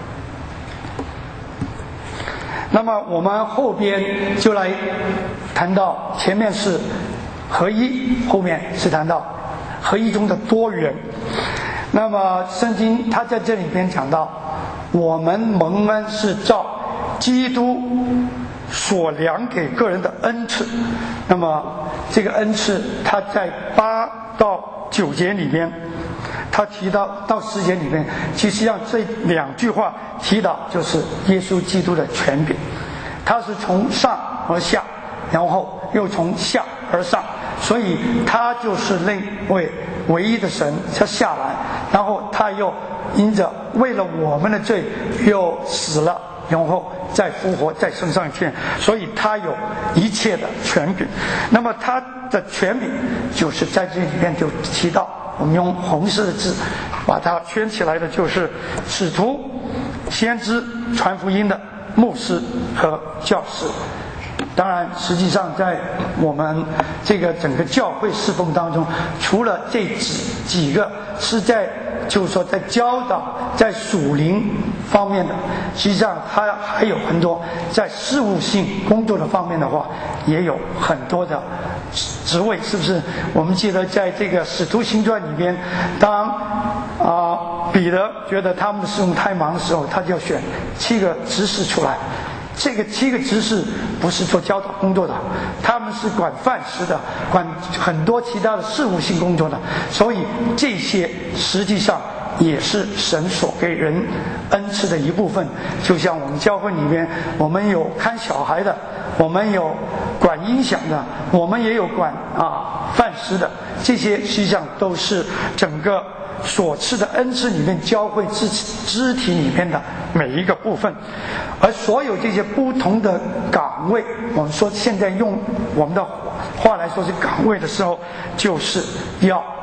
那么我们后边就来谈到，前面是合一，后面是谈到合一中的多元。那么圣经它在这里边讲到，我们蒙恩是照基督所量给个人的恩赐。那么这个恩赐，它在八到九节里边，他提到到十节里面，其实上这两句话提到就是耶稣基督的权柄，他是从上而下，然后又从下而上，所以他就是那位唯一的神，他下来，然后他又因着为了我们的罪又死了，然后再复活，再升上天，所以他有一切的权柄。那么他的权柄就是在这里面就提到，我们用红色的字把它圈起来的，就是使徒、先知、传福音的牧师和教师。当然实际上在我们这个整个教会侍奉当中，除了这几几个是在就是说在教导在属灵方面的，实际上它还有很多在事务性工作的方面的话，也有很多的职位，是不是？我们记得在这个使徒行传里边，当啊、呃、彼得觉得他们的事工太忙的时候，他就选七个执事出来。这个七个执事不是做教导工作的，他们是管饭食的，管很多其他的事务性工作的，所以这些实际上也是神所给人恩赐的一部分。就像我们教会里面，我们有看小孩的，我们有管音响的，我们也有管啊饭食的，这些实际上都是整个所赐的恩赐里面教会肢肢体里面的每一个部分。而所有这些不同的岗位，我们说现在用我们的话来说是岗位的时候，就是要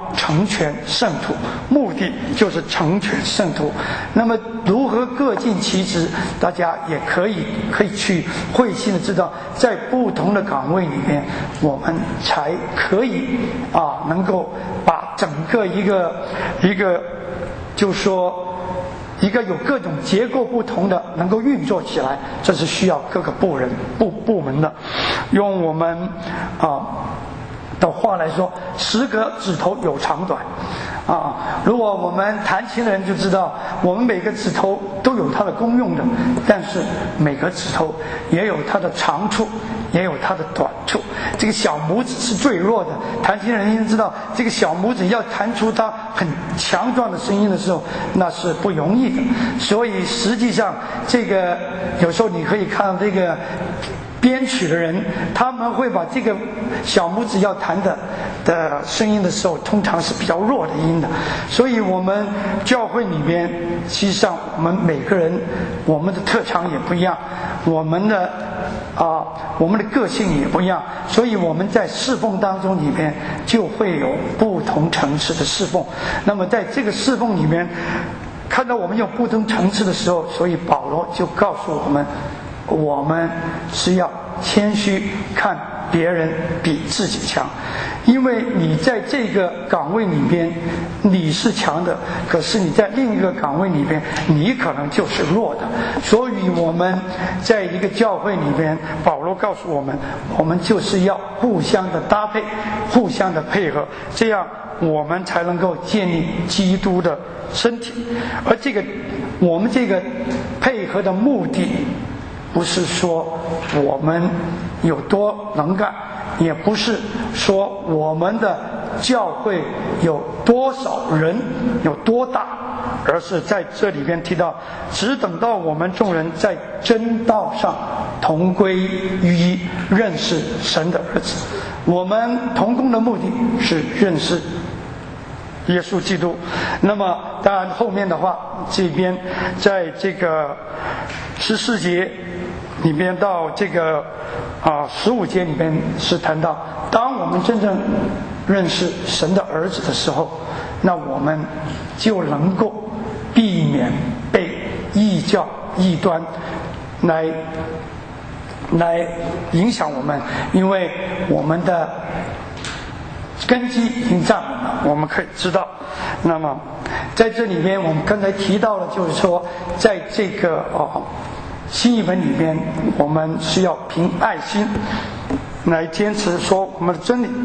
成全圣徒，目的就是成全圣徒。那么如何各尽其职，大家也可以可以去会心的知道，在不同的岗位里面，我们才可以啊能够把整个一个一个就说一个有各种结构不同的能够运作起来，这是需要各个部人部部门的。用我们啊的话来说，十个指头有长短啊。如果我们弹琴的人就知道，我们每个指头都有它的功用的，但是每个指头也有它的长处，也有它的短处。这个小拇指是最弱的，弹琴的人应该知道，这个小拇指要弹出它很强壮的声音的时候，那是不容易的。所以实际上，这个有时候你可以看到这个编曲的人，他们会把这个小拇指要弹的的声音的时候，通常是比较弱的音的。所以我们教会里面，实际上我们每个人，我们的特长也不一样，我们的啊，我们的个性也不一样，所以我们在侍奉当中里面就会有不同层次的侍奉。那么在这个侍奉里面，看到我们有不同层次的时候，所以保罗就告诉我们，我们是要谦虚，看别人比自己强。因为你在这个岗位里边你是强的，可是你在另一个岗位里边你可能就是弱的。所以我们在一个教会里边，保罗告诉我们，我们就是要互相的搭配，互相的配合，这样我们才能够建立基督的身体。而这个我们这个配合的目的，不是说我们有多能干，也不是说我们的教会有多少人有多大，而是在这里边提到，只等到我们众人在真道上同归于一，认识神的儿子。我们同工的目的是认识耶稣基督。那么当然后面的话，这边在这个十四节里边到这个啊十五节里边是谈到，当我们真正认识神的儿子的时候，那我们就能够避免被异教异端来来影响我们，因为我们的根基已经站稳了，我们可以知道。那么在这里面我们刚才提到了，就是说在这个哦新译本里面，我们是要凭爱心来坚持说我们的真理。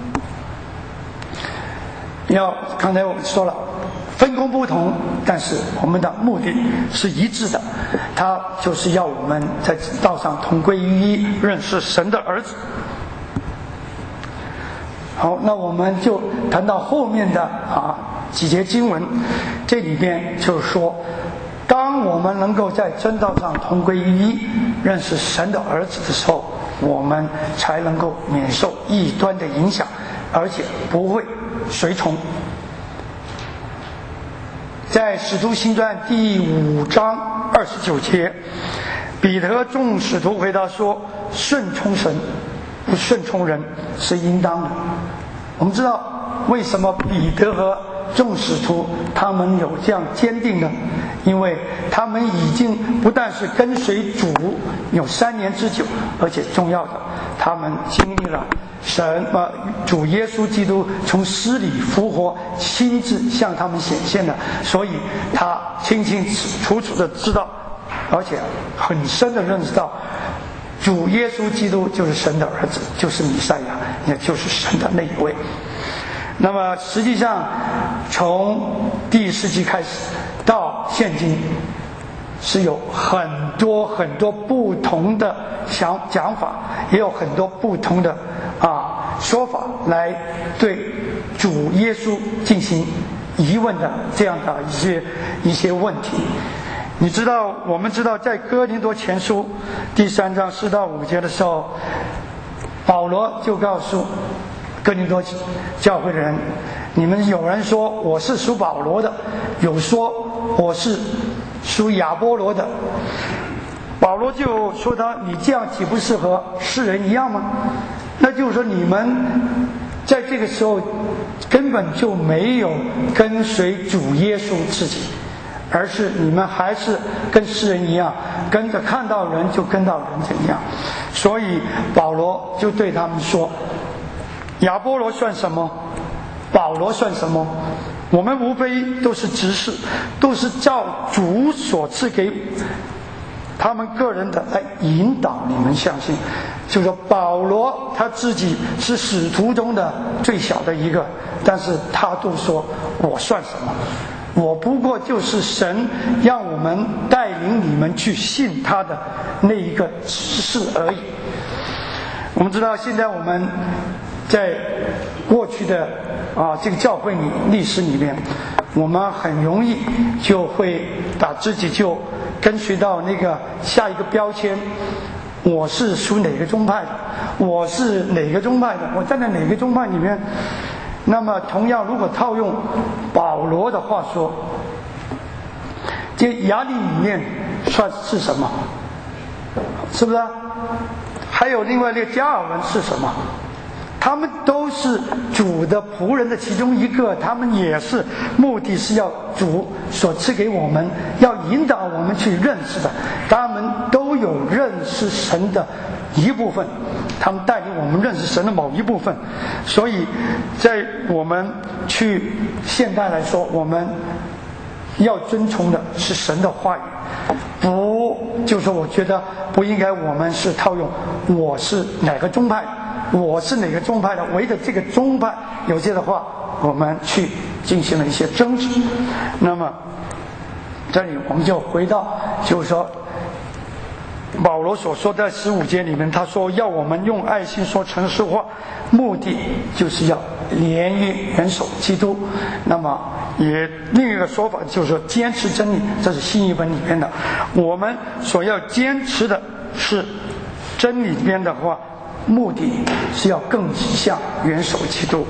要刚才我们说了，分工不同，但是我们的目的是一致的，它就是要我们在道上同归于一，认识神的儿子。好，那我们就谈到后面的啊几节经文，这里边就是说，当我们能够在真道上同归于一，认识神的儿子的时候，我们才能够免受异端的影响，而且不会随从。在使徒行传第五章二十九节，彼得众使徒回答说，顺从神不顺从人是应当的。我们知道为什么彼得和众使徒他们有这样坚定呢？因为他们已经不但是跟随主有三年之久，而且重要的，他们经历了神呃主耶稣基督从死里复活，亲自向他们显现的，所以他清清楚楚的知道，而且很深的认识到，主耶稣基督就是神的儿子，就是弥赛亚，也就是神的那一位。那么实际上从第一世纪开始到现今，是有很多很多不同的想讲法，也有很多不同的啊说法来对主耶稣进行疑问的这样的一些一些问题。你知道，我们知道在哥林多前书第三章四到五节的时候，保罗就告诉哥林多教会的人，你们有人说我是属保罗的，有说我是属亚波罗的。保罗就说他，你这样岂不是和世人一样吗？那就是说你们在这个时候根本就没有跟随主耶稣自己，而是你们还是跟世人一样，跟着看到人就跟到人怎样。所以保罗就对他们说，亚波罗算什么？保罗算什么？我们无非都是执事，都是照主所赐给他们个人的来引导你们相信。就说保罗他自己是使徒中的最小的一个，但是他都说我算什么？我不过就是神让我们带领你们去信他的那一个指示而已。我们知道现在我们在过去的啊这个教会里历史里面，我们很容易就会把自己就跟随到那个下一个标签，我是属哪个宗派的，我是哪个宗派的，我站在哪个宗派里面。那么同样如果套用保罗的话说，这雅利里面算是什么？是不是啊？还有另外那个加尔文是什么？他们都是主的仆人的其中一个，他们也是目的是要主所赐给我们，要引导我们去认识的，他们都有认识神的一部分，他们带领我们认识神的某一部分。所以在我们去现代来说，我们要遵从的是神的话语，不就是说我觉得不应该我们是套用我是哪个宗派，我是哪个宗派的，围着这个宗派有些的话我们去进行了一些争执。那么这里我们就回到就是说保罗所说的十五节里面，他说要我们用爱心说诚实话，目的就是要连于元首基督。那么也另一个说法就是说坚持真理，这是新译本里面的。我们所要坚持的是真理里面的话，目的是要更像元首基督。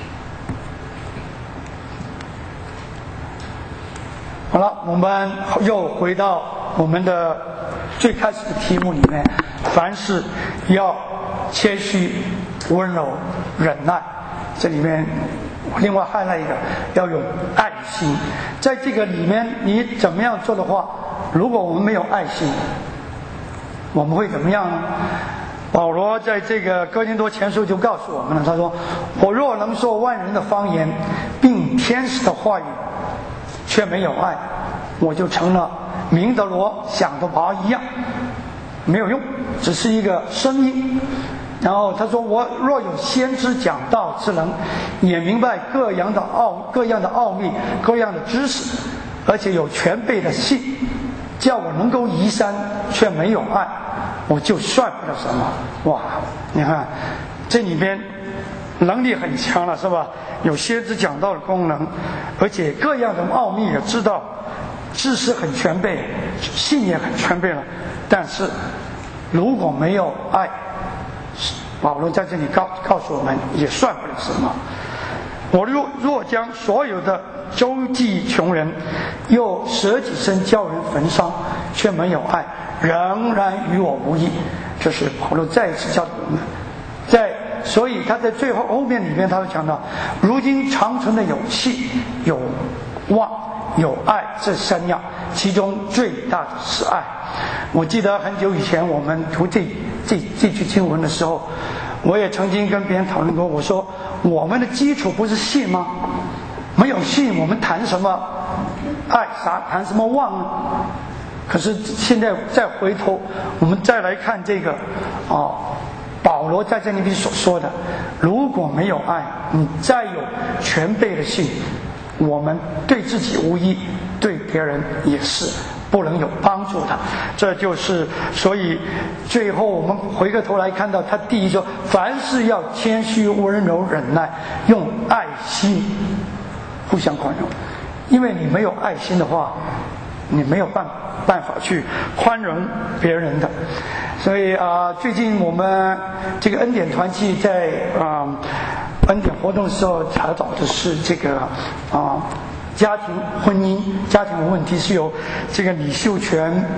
好了，我们又回到我们的最开始的题目里面，凡事要谦虚、温柔、忍耐。这里面另外还有一个要有爱心。在这个里面你怎么样做的话，如果我们没有爱心，我们会怎么样呢？保罗在这个哥林多前书就告诉我们了，他说我若能说万人的方言并天使的话语，却没有爱，我就成了明德罗想的拔一样，没有用，只是一个声音。然后他说我若有先知讲道之能，也明白各样的奥各样的奥秘，各样的知识，而且有全备的信，叫我能够移山，却没有爱，我就算不了什么。哇，你看这里边能力很强了，是吧？有先知讲道的功能，而且各样的奥秘也知道，知识很全备，信也很全备了。但是如果没有爱，保罗在这里告告诉我们，也算不了什么。我若若将所有的周济穷人，又舍己身叫人焚烧，却没有爱，仍然与我无益。这是保罗再一次教导我们。在所以他在最后后面里面他会讲到，如今长存的有信、有望、有爱这三样，其中最大的是爱。我记得很久以前我们读这这这句经文的时候，我也曾经跟别人讨论过，我说我们的基础不是信吗？没有信我们谈什么爱，啥谈什么望呢？可是现在再回头我们再来看这个啊，保罗在这里边所说的，如果没有爱，你再有全备的信，我们对自己无益，对别人也是不能有帮助的。这就是所以最后我们回过头来看到他第一说，凡事要谦虚、温柔、忍耐，用爱心互相宽容。因为你没有爱心的话，你没有办办法去宽容别人的。所以啊、呃，最近我们这个恩典团契在啊、呃、恩典活动的时候查找的是这个啊、呃、家庭婚姻家庭的问题，是由这个李秀全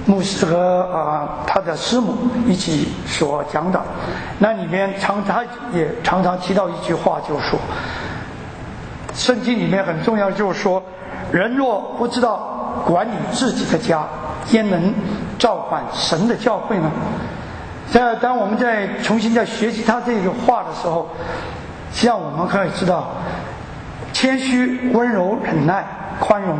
牧师和啊、呃、他的师母一起所讲的，那里面常他也常常提到一句话，就是说，圣经里面很重要，就是说，人若不知道管理自己的家，焉能照管神的教会呢？在当我们在重新在学习他这个话的时候，实际上我们可以知道，谦虚、温柔、忍耐、宽容，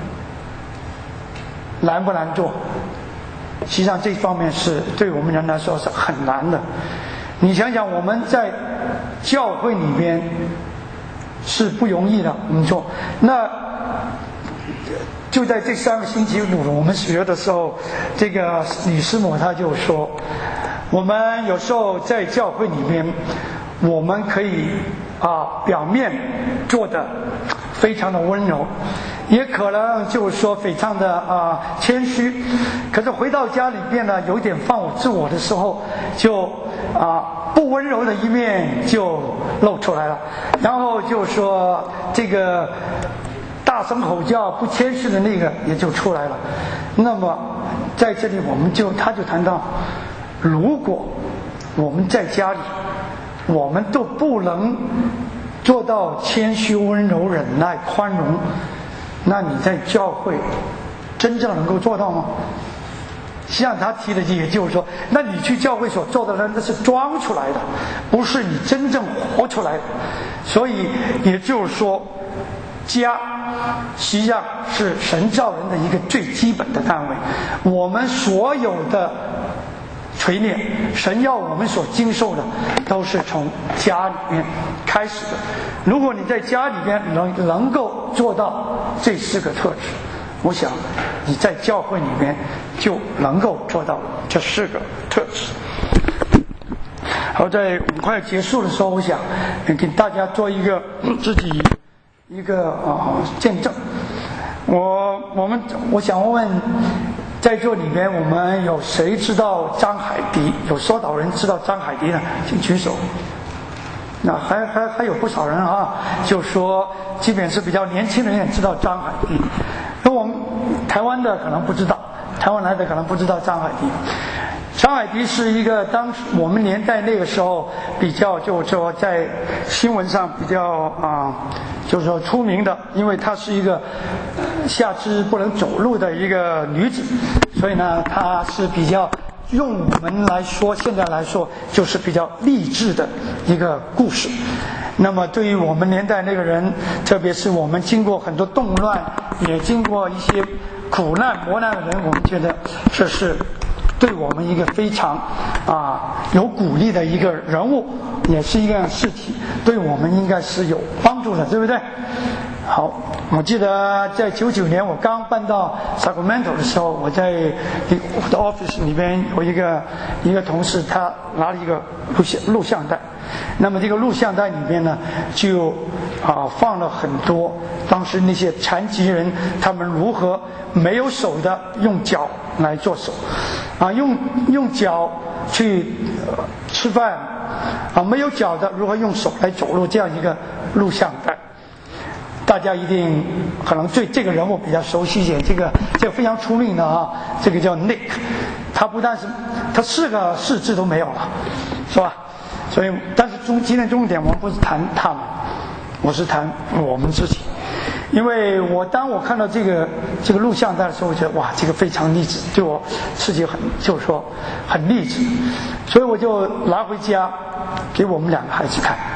难不难做？实际上这方面是对我们人来说是很难的。你想想，我们在教会里边是不容易的，我们说，那就在这三个星期五我们学的时候，这个李师母他就说，我们有时候在教会里面，我们可以啊表面做的非常的温柔，也可能就是说非常的啊谦虚，可是回到家里边呢，有点放我自我的时候，就啊不温柔的一面就露出来了，然后就说这个大声吼叫不谦虚的那个也就出来了。那么在这里我们就他就谈到，如果我们在家里我们都不能做到谦虚、温柔、忍耐、宽容，那你在教会真正能够做到吗？实际上他提的这个就是说，那你去教会所做的呢，那是装出来的，不是你真正活出来的。所以也就是说，家实际上是神造人的一个最基本的单位，我们所有的锤炼，神要我们所经受的都是从家里面开始的。如果你在家里边能能够做到这四个特质，我想你在教会里面就能够做到这四个特质。好，在我们快要结束的时候，我想给大家做一个自己一个啊、呃、见证。我我们我想问在座里面，我们有谁知道张海迪？有多少人知道张海迪呢？请举手。那还还还有不少人啊，就说基本是比较年轻人也知道张海迪。那我们台湾的可能不知道，台湾来的可能不知道张海迪。张海迪是一个当时我们年代那个时候比较，就是说在新闻上比较啊、呃，就是说出名的，因为她是一个下肢不能走路的一个女子，所以呢，她是比较用我们来说，现在来说就是比较励志的一个故事。那么对于我们年代那个人，特别是我们经过很多动乱，也经过一些苦难磨难的人，我们觉得这是对我们一个非常啊有鼓励的一个人物，也是一个事情，对我们应该是有帮助的，对不对？好，我记得在九九年我刚搬到 Sacramento 的时候，我在我的 office 里边有一个一个同事，他拿了一个录像录像带，那么这个录像带里面呢，就啊放了很多当时那些残疾人他们如何没有手的用脚来做手，啊用用脚去、呃、吃饭，啊没有脚的如何用手来走路，这样一个录像带。大家一定可能对这个人物比较熟悉一些，这个这个非常出名的啊，这个叫 Nick， 他不但是他四个四肢都没有了，是吧？所以，但是中今天重点我们不是谈他们，我是谈我们自己。因为我当我看到这个这个录像带的时候，我觉得哇，这个非常励志，对我刺激很，就是说很励志，所以我就拿回家给我们两个孩子看。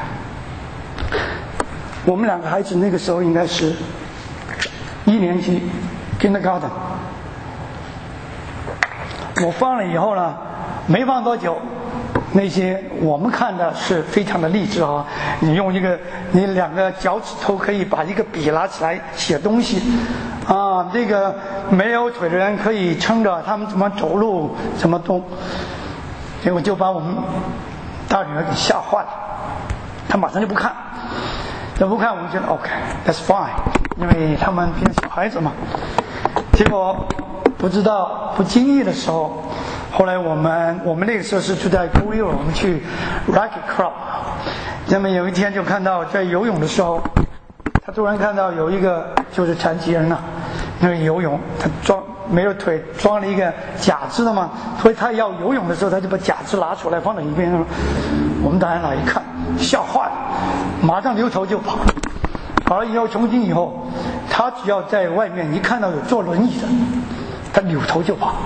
我们两个孩子那个时候应该是一年级 kindergarten。 我放了以后呢，没放多久，那些我们看的是非常的励志啊！你用一个你两个脚趾头可以把一个笔拿起来写东西啊，这个没有腿的人可以撑着他们怎么走路怎么动，结果就把我们大女儿给吓坏了，她马上就不看。要不看我们觉得 OK，that's fine， 因为他们毕竟小孩子嘛。结果不知道不经意的时候，后来我们我们那个时候是住在 Go River， 我们去 Rocky Club， 那么有一天就看到在游泳的时候，他突然看到有一个就是残疾人呐、啊，那个游泳他装没有腿，装了一个假肢的嘛，所以他要游泳的时候，他就把假肢拿出来放在一边。我们导演长一看，吓坏了，马上扭头就跑。跑了以后，从今以后，他只要在外面一看到有坐轮椅的，他扭头就跑。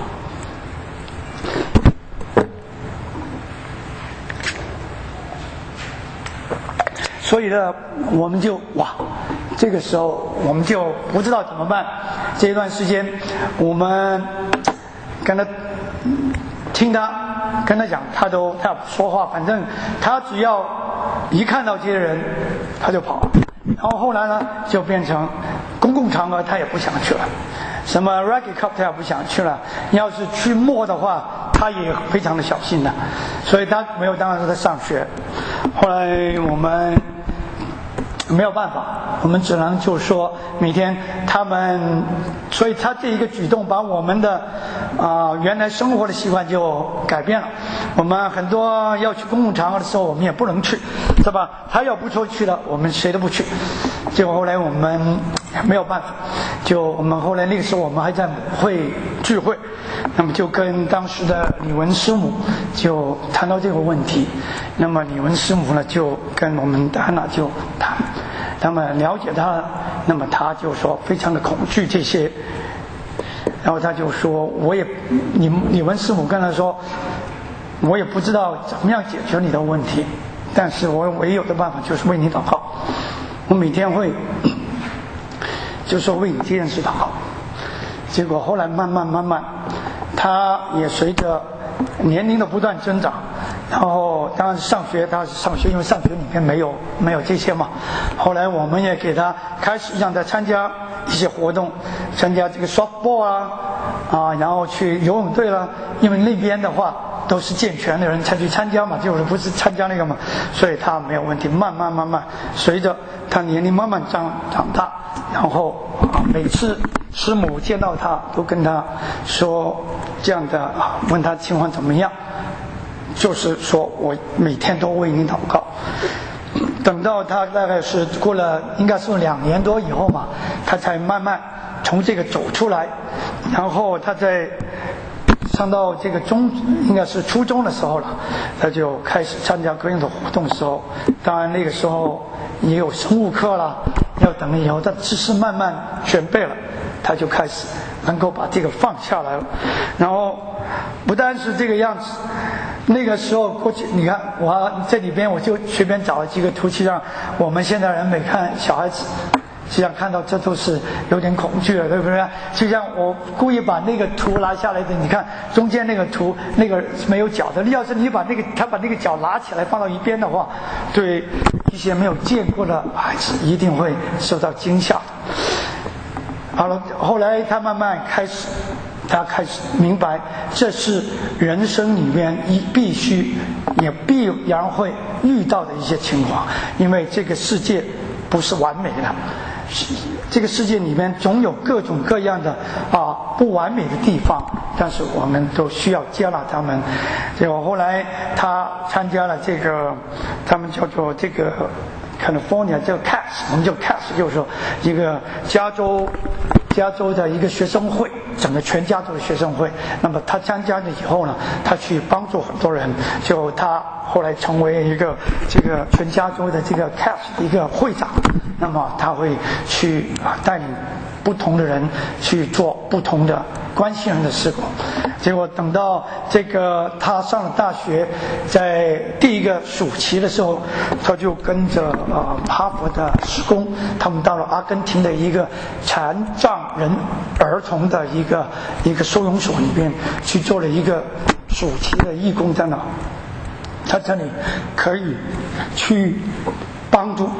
所以呢，我们就哇，这个时候我们就不知道怎么办。这一段时间，我们跟他听他跟他讲，他都他不说话，反正他只要一看到这些人，他就跑。然后后来呢，就变成公共场合他也不想去了，什么 Rugby Cup 他也不想去了。要是去摸的话，他也非常的小心的，所以他没有当时在上学。后来我们没有办法，我们只能就说每天他们，所以他这一个举动把我们的啊、呃、原来生活的习惯就改变了。我们很多要去公共场合的时候，我们也不能去，是吧？他要不出去了，我们谁都不去。结果后来我们没有办法，就我们后来那个时候我们还在母会聚会，那么就跟当时的李文师母就谈到这个问题。那么李文师母呢就跟我们安娜就谈，那么了解他，那么他就说非常的恐惧这些，然后他就说我也李李文师母跟他说，我也不知道怎么样解决你的问题，但是我唯有的办法就是为你祷告，我每天会就说为你这件事祷告。结果后来慢慢慢慢，他也随着年龄的不断增长，然后当然上学他上学，因为上学里面没有没有这些嘛。后来我们也给他开始让他参加一些活动，参加这个 softball 啊啊，然后去游泳队了，因为那边的话都是健全的人才去参加嘛，就是不是参加那个嘛，所以他没有问题。慢慢慢慢，随着他年龄慢慢长长大，然后啊，每次师母见到他都跟他说这样的啊，问他情况怎么样，就是说我每天都为你祷告。等到他大概是过了应该是两年多以后嘛，他才慢慢从这个走出来，然后他在上到这个中应该是初中的时候了，他就开始参加各样的活动的时候，当然那个时候也有生物课了，要等以后他知识慢慢全备了，他就开始能够把这个放下来了。然后不单是这个样子，那个时候过去你看我这里边我就随便找了几个图，其实上我们现在人每看小孩子实际上看到这都是有点恐惧了，对不对？就像我故意把那个图拿下来的，你看中间那个图，那个没有脚的，要是你把那个他把那个脚拿起来放到一边的话，对一些没有见过的孩子一定会受到惊吓。好了，后来他慢慢开始他开始明白这是人生里面一必须也必然会遇到的一些情况，因为这个世界不是完美的，这个世界里面总有各种各样的啊不完美的地方，但是我们都需要接纳他们。结果后来他参加了这个他们叫做这个 California 叫 C A S， 我们叫 C A S， 就是说一个加州加州的一个学生会，整个全加州的学生会。那么他参加了以后呢，他去帮助很多人，就他后来成为一个这个全加州的这个 C A S 的一个会长。那么他会去啊带领不同的人去做不同的关心人的事工。结果等到这个他上了大学，在第一个暑期的时候，他就跟着呃哈佛的事工，他们到了阿根廷的一个残障人儿童的一个一个收容所里边去做了一个暑期的义工，在那他这里可以去帮助。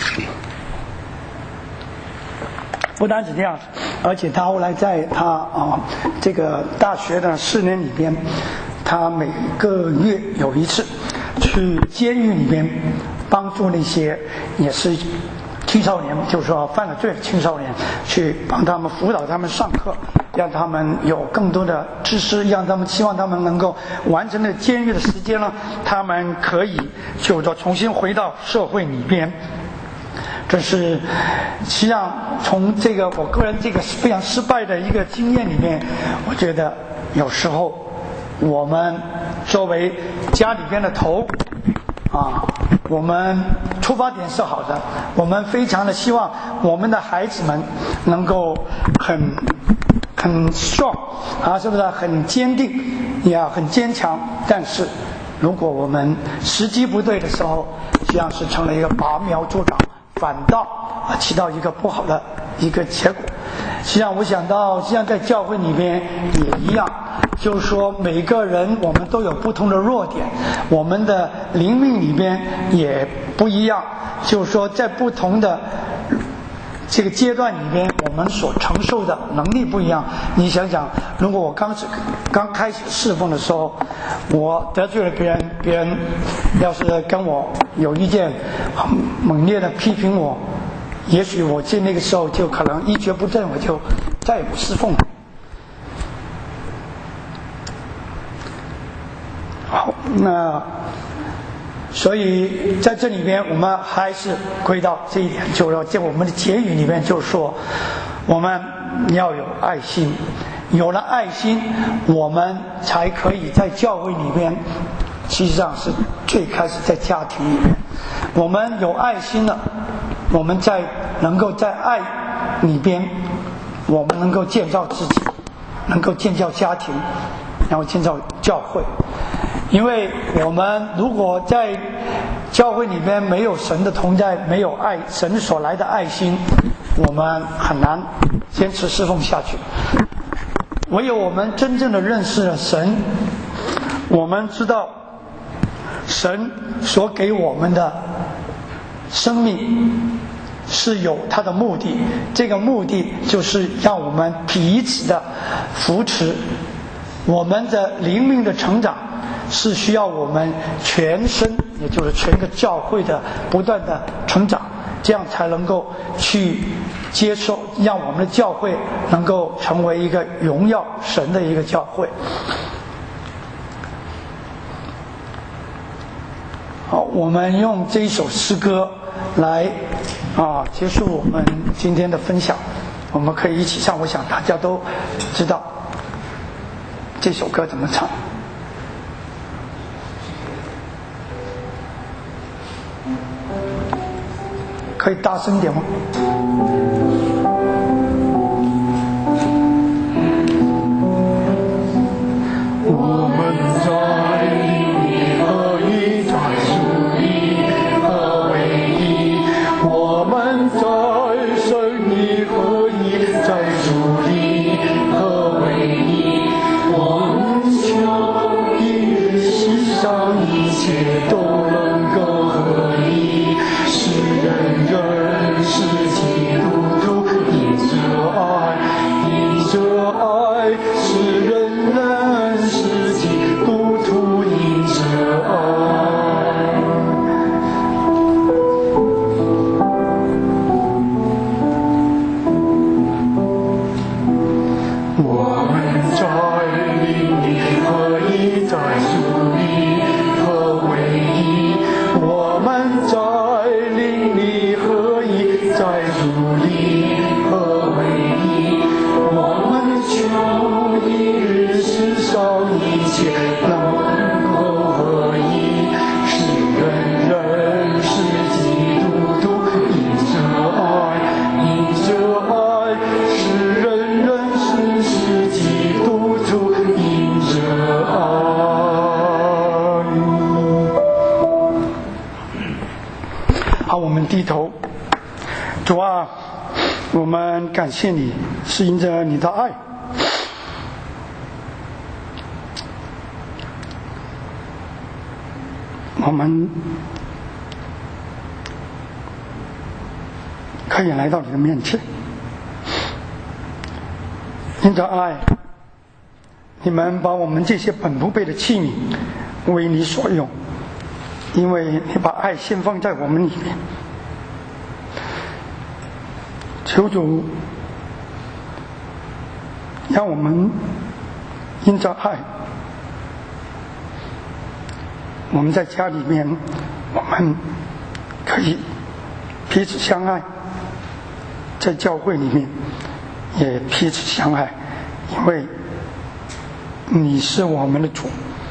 不单是这样，而且他后来在他啊这个大学的四年里边，他每个月有一次去监狱里边帮助那些也是青少年，就是说犯了罪的青少年，去帮他们辅导他们上课，让他们有更多的知识，让他们希望他们能够完成了监狱的时间呢，他们可以就说重新回到社会里边。 这是实际上从这个我个人这个非常失败的一个经验里面，我觉得有时候我们作为家里边的头啊，我们出发点是好的，我们非常的希望我们的孩子们能够很很 strong 啊，是不是很坚定呀，很坚强？但是如果我们时机不对的时候，实际上是成了一个拔苗助长，反倒啊起到一个不好的一个结果。实际上我想到，实际上在教会里边也一样，就是说每个人我们都有不同的弱点，我们的灵命里边也不一样，就是说在不同的这个阶段里边，我们所承受的能力不一样。你想想，如果我刚是刚开始侍奉的时候，我得罪了别人，别人要是跟我有意见，很猛烈的批评我，也许我在那个时候就可能一蹶不振，我就再也不侍奉了。好，那所以在这里面我们还是归到这一点，就是说在我们的结语里面就是说，我们要有爱心，有了爱心我们才可以在教会里边，实际上是最开始在家庭里面，我们有爱心了，我们在能够在爱里边，我们能够建造自己，能够建造家庭，然后建造教会。因为我们如果在教会里面没有神的同在，没有爱神所来的爱心，我们很难坚持侍奉下去。唯有我们真正的认识了神，我们知道神所给我们的生命是有它的目的，这个目的就是让我们彼此的扶持，我们的灵命的成长是需要我们全身，也就是全个教会的不断的成长，这样才能够去接受，让我们的教会能够成为一个荣耀神的一个教会。好，我们用这一首诗歌来啊结束我们今天的分享，我们可以一起唱，我想大家都知道这首歌怎么唱。可以大声一点吗？ 我们在灵里合一，在主里合为一。我们在神里合一，在主里合为一。我们求一日世上一切都能够合一，使人认识基督徒，因着爱，因着爱，使人认识基督徒，因着爱。我们在灵里合一，在主里合为一。我们在灵里合一，在主里合为一。我们求一日世上一切能够合一，使人认识基督徒，因着爱，因着爱，使人认识是基督徒，因着爱。 好，我们低头。主啊，我们感谢你，是因着你的爱，我们可以来到你的面前。因着爱，你们把我们这些本不配的器皿为你所用，因为你把爱先放在我们里面。求主让我们因着爱，我们在家里面，我们可以彼此相爱，在教会里面也彼此相爱，因为你是我们的主。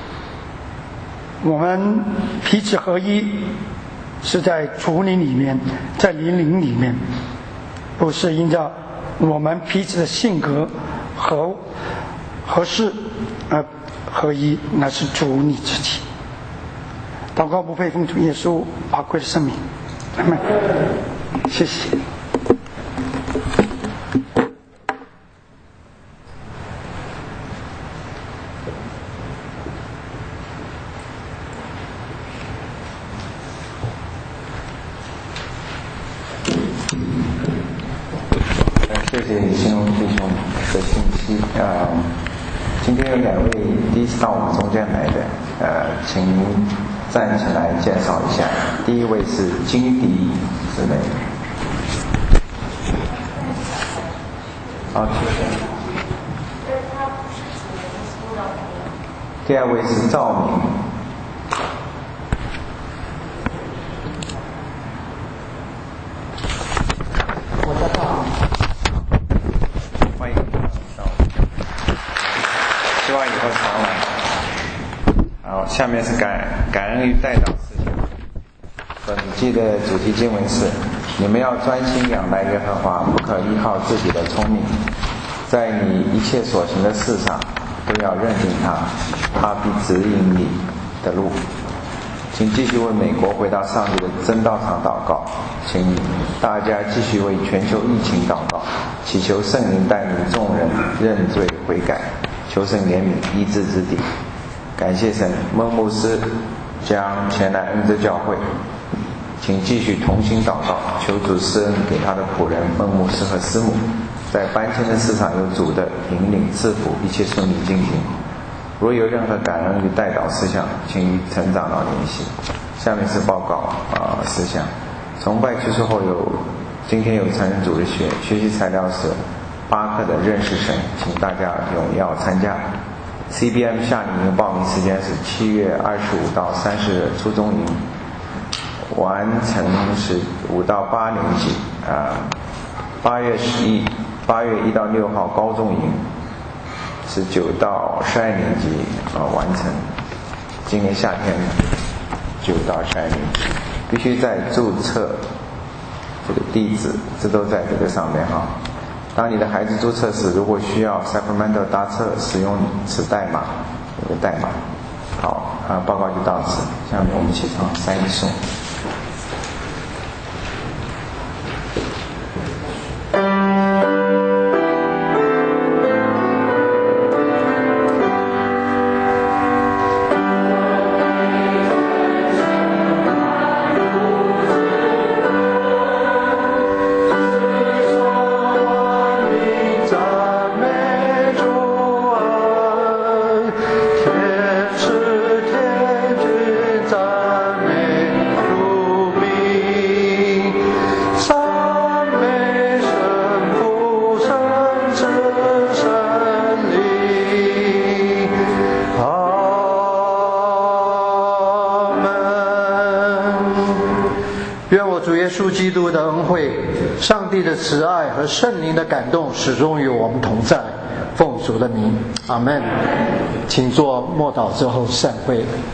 我们彼此合一是在主灵里面，在灵灵里面，不是依照我们彼此的性格和合适而合一，那是主你自己。祷告不配奉主耶稣宝贵的圣名，阿们。谢谢。 谢谢李兴荣弟兄的信息啊、呃。今天有两位第一次到我们中间来的，呃，请站起来介绍一下。第一位是金迪姊妹，好，谢谢。第二位是赵敏。 我在赵敏。 欢迎到，希望以后常来。好，下面是感感恩与代祷事项。本季的主题经文是：你们要专心仰赖耶和华，不可依靠自己的聪明，在你一切所行的事上都要认定他，他必指引你的路。请继续为美国回到上帝的真道场祷告，请大家继续为全球疫情祷告，祈求圣灵带领众人认罪悔改，求神怜悯医治之地。感谢神，孟牧师将前来恩赐教会，请继续同心祷告，求主施恩给他的仆人孟牧师和师母，在搬迁的事上有主的引领赐福，一切顺利进行。若有任何感恩与代祷事项，请与陈长老联系。下面是报告啊、呃、事项。崇拜结束后有今天有成人组的学学习材料是八课的认识神，请大家踊跃参加。C B M 夏令营报名时间是七月二十五到三十日初中营，完成是五到八年级啊，八月十一八月一到六号高中营。是九到十二年级啊、呃、完成，今年夏天九到十二年级必须在注册这个地址，这都在这个上面哈。当你的孩子注册时，如果需要 Sacramento 搭车，使用此代码，有个代码。好啊，报告就到此，下面我们起床三一颂。 基督的恩惠，上帝的慈爱和圣灵的感动始终与我们同在。奉主的名，阿们。请做默祷之后散会。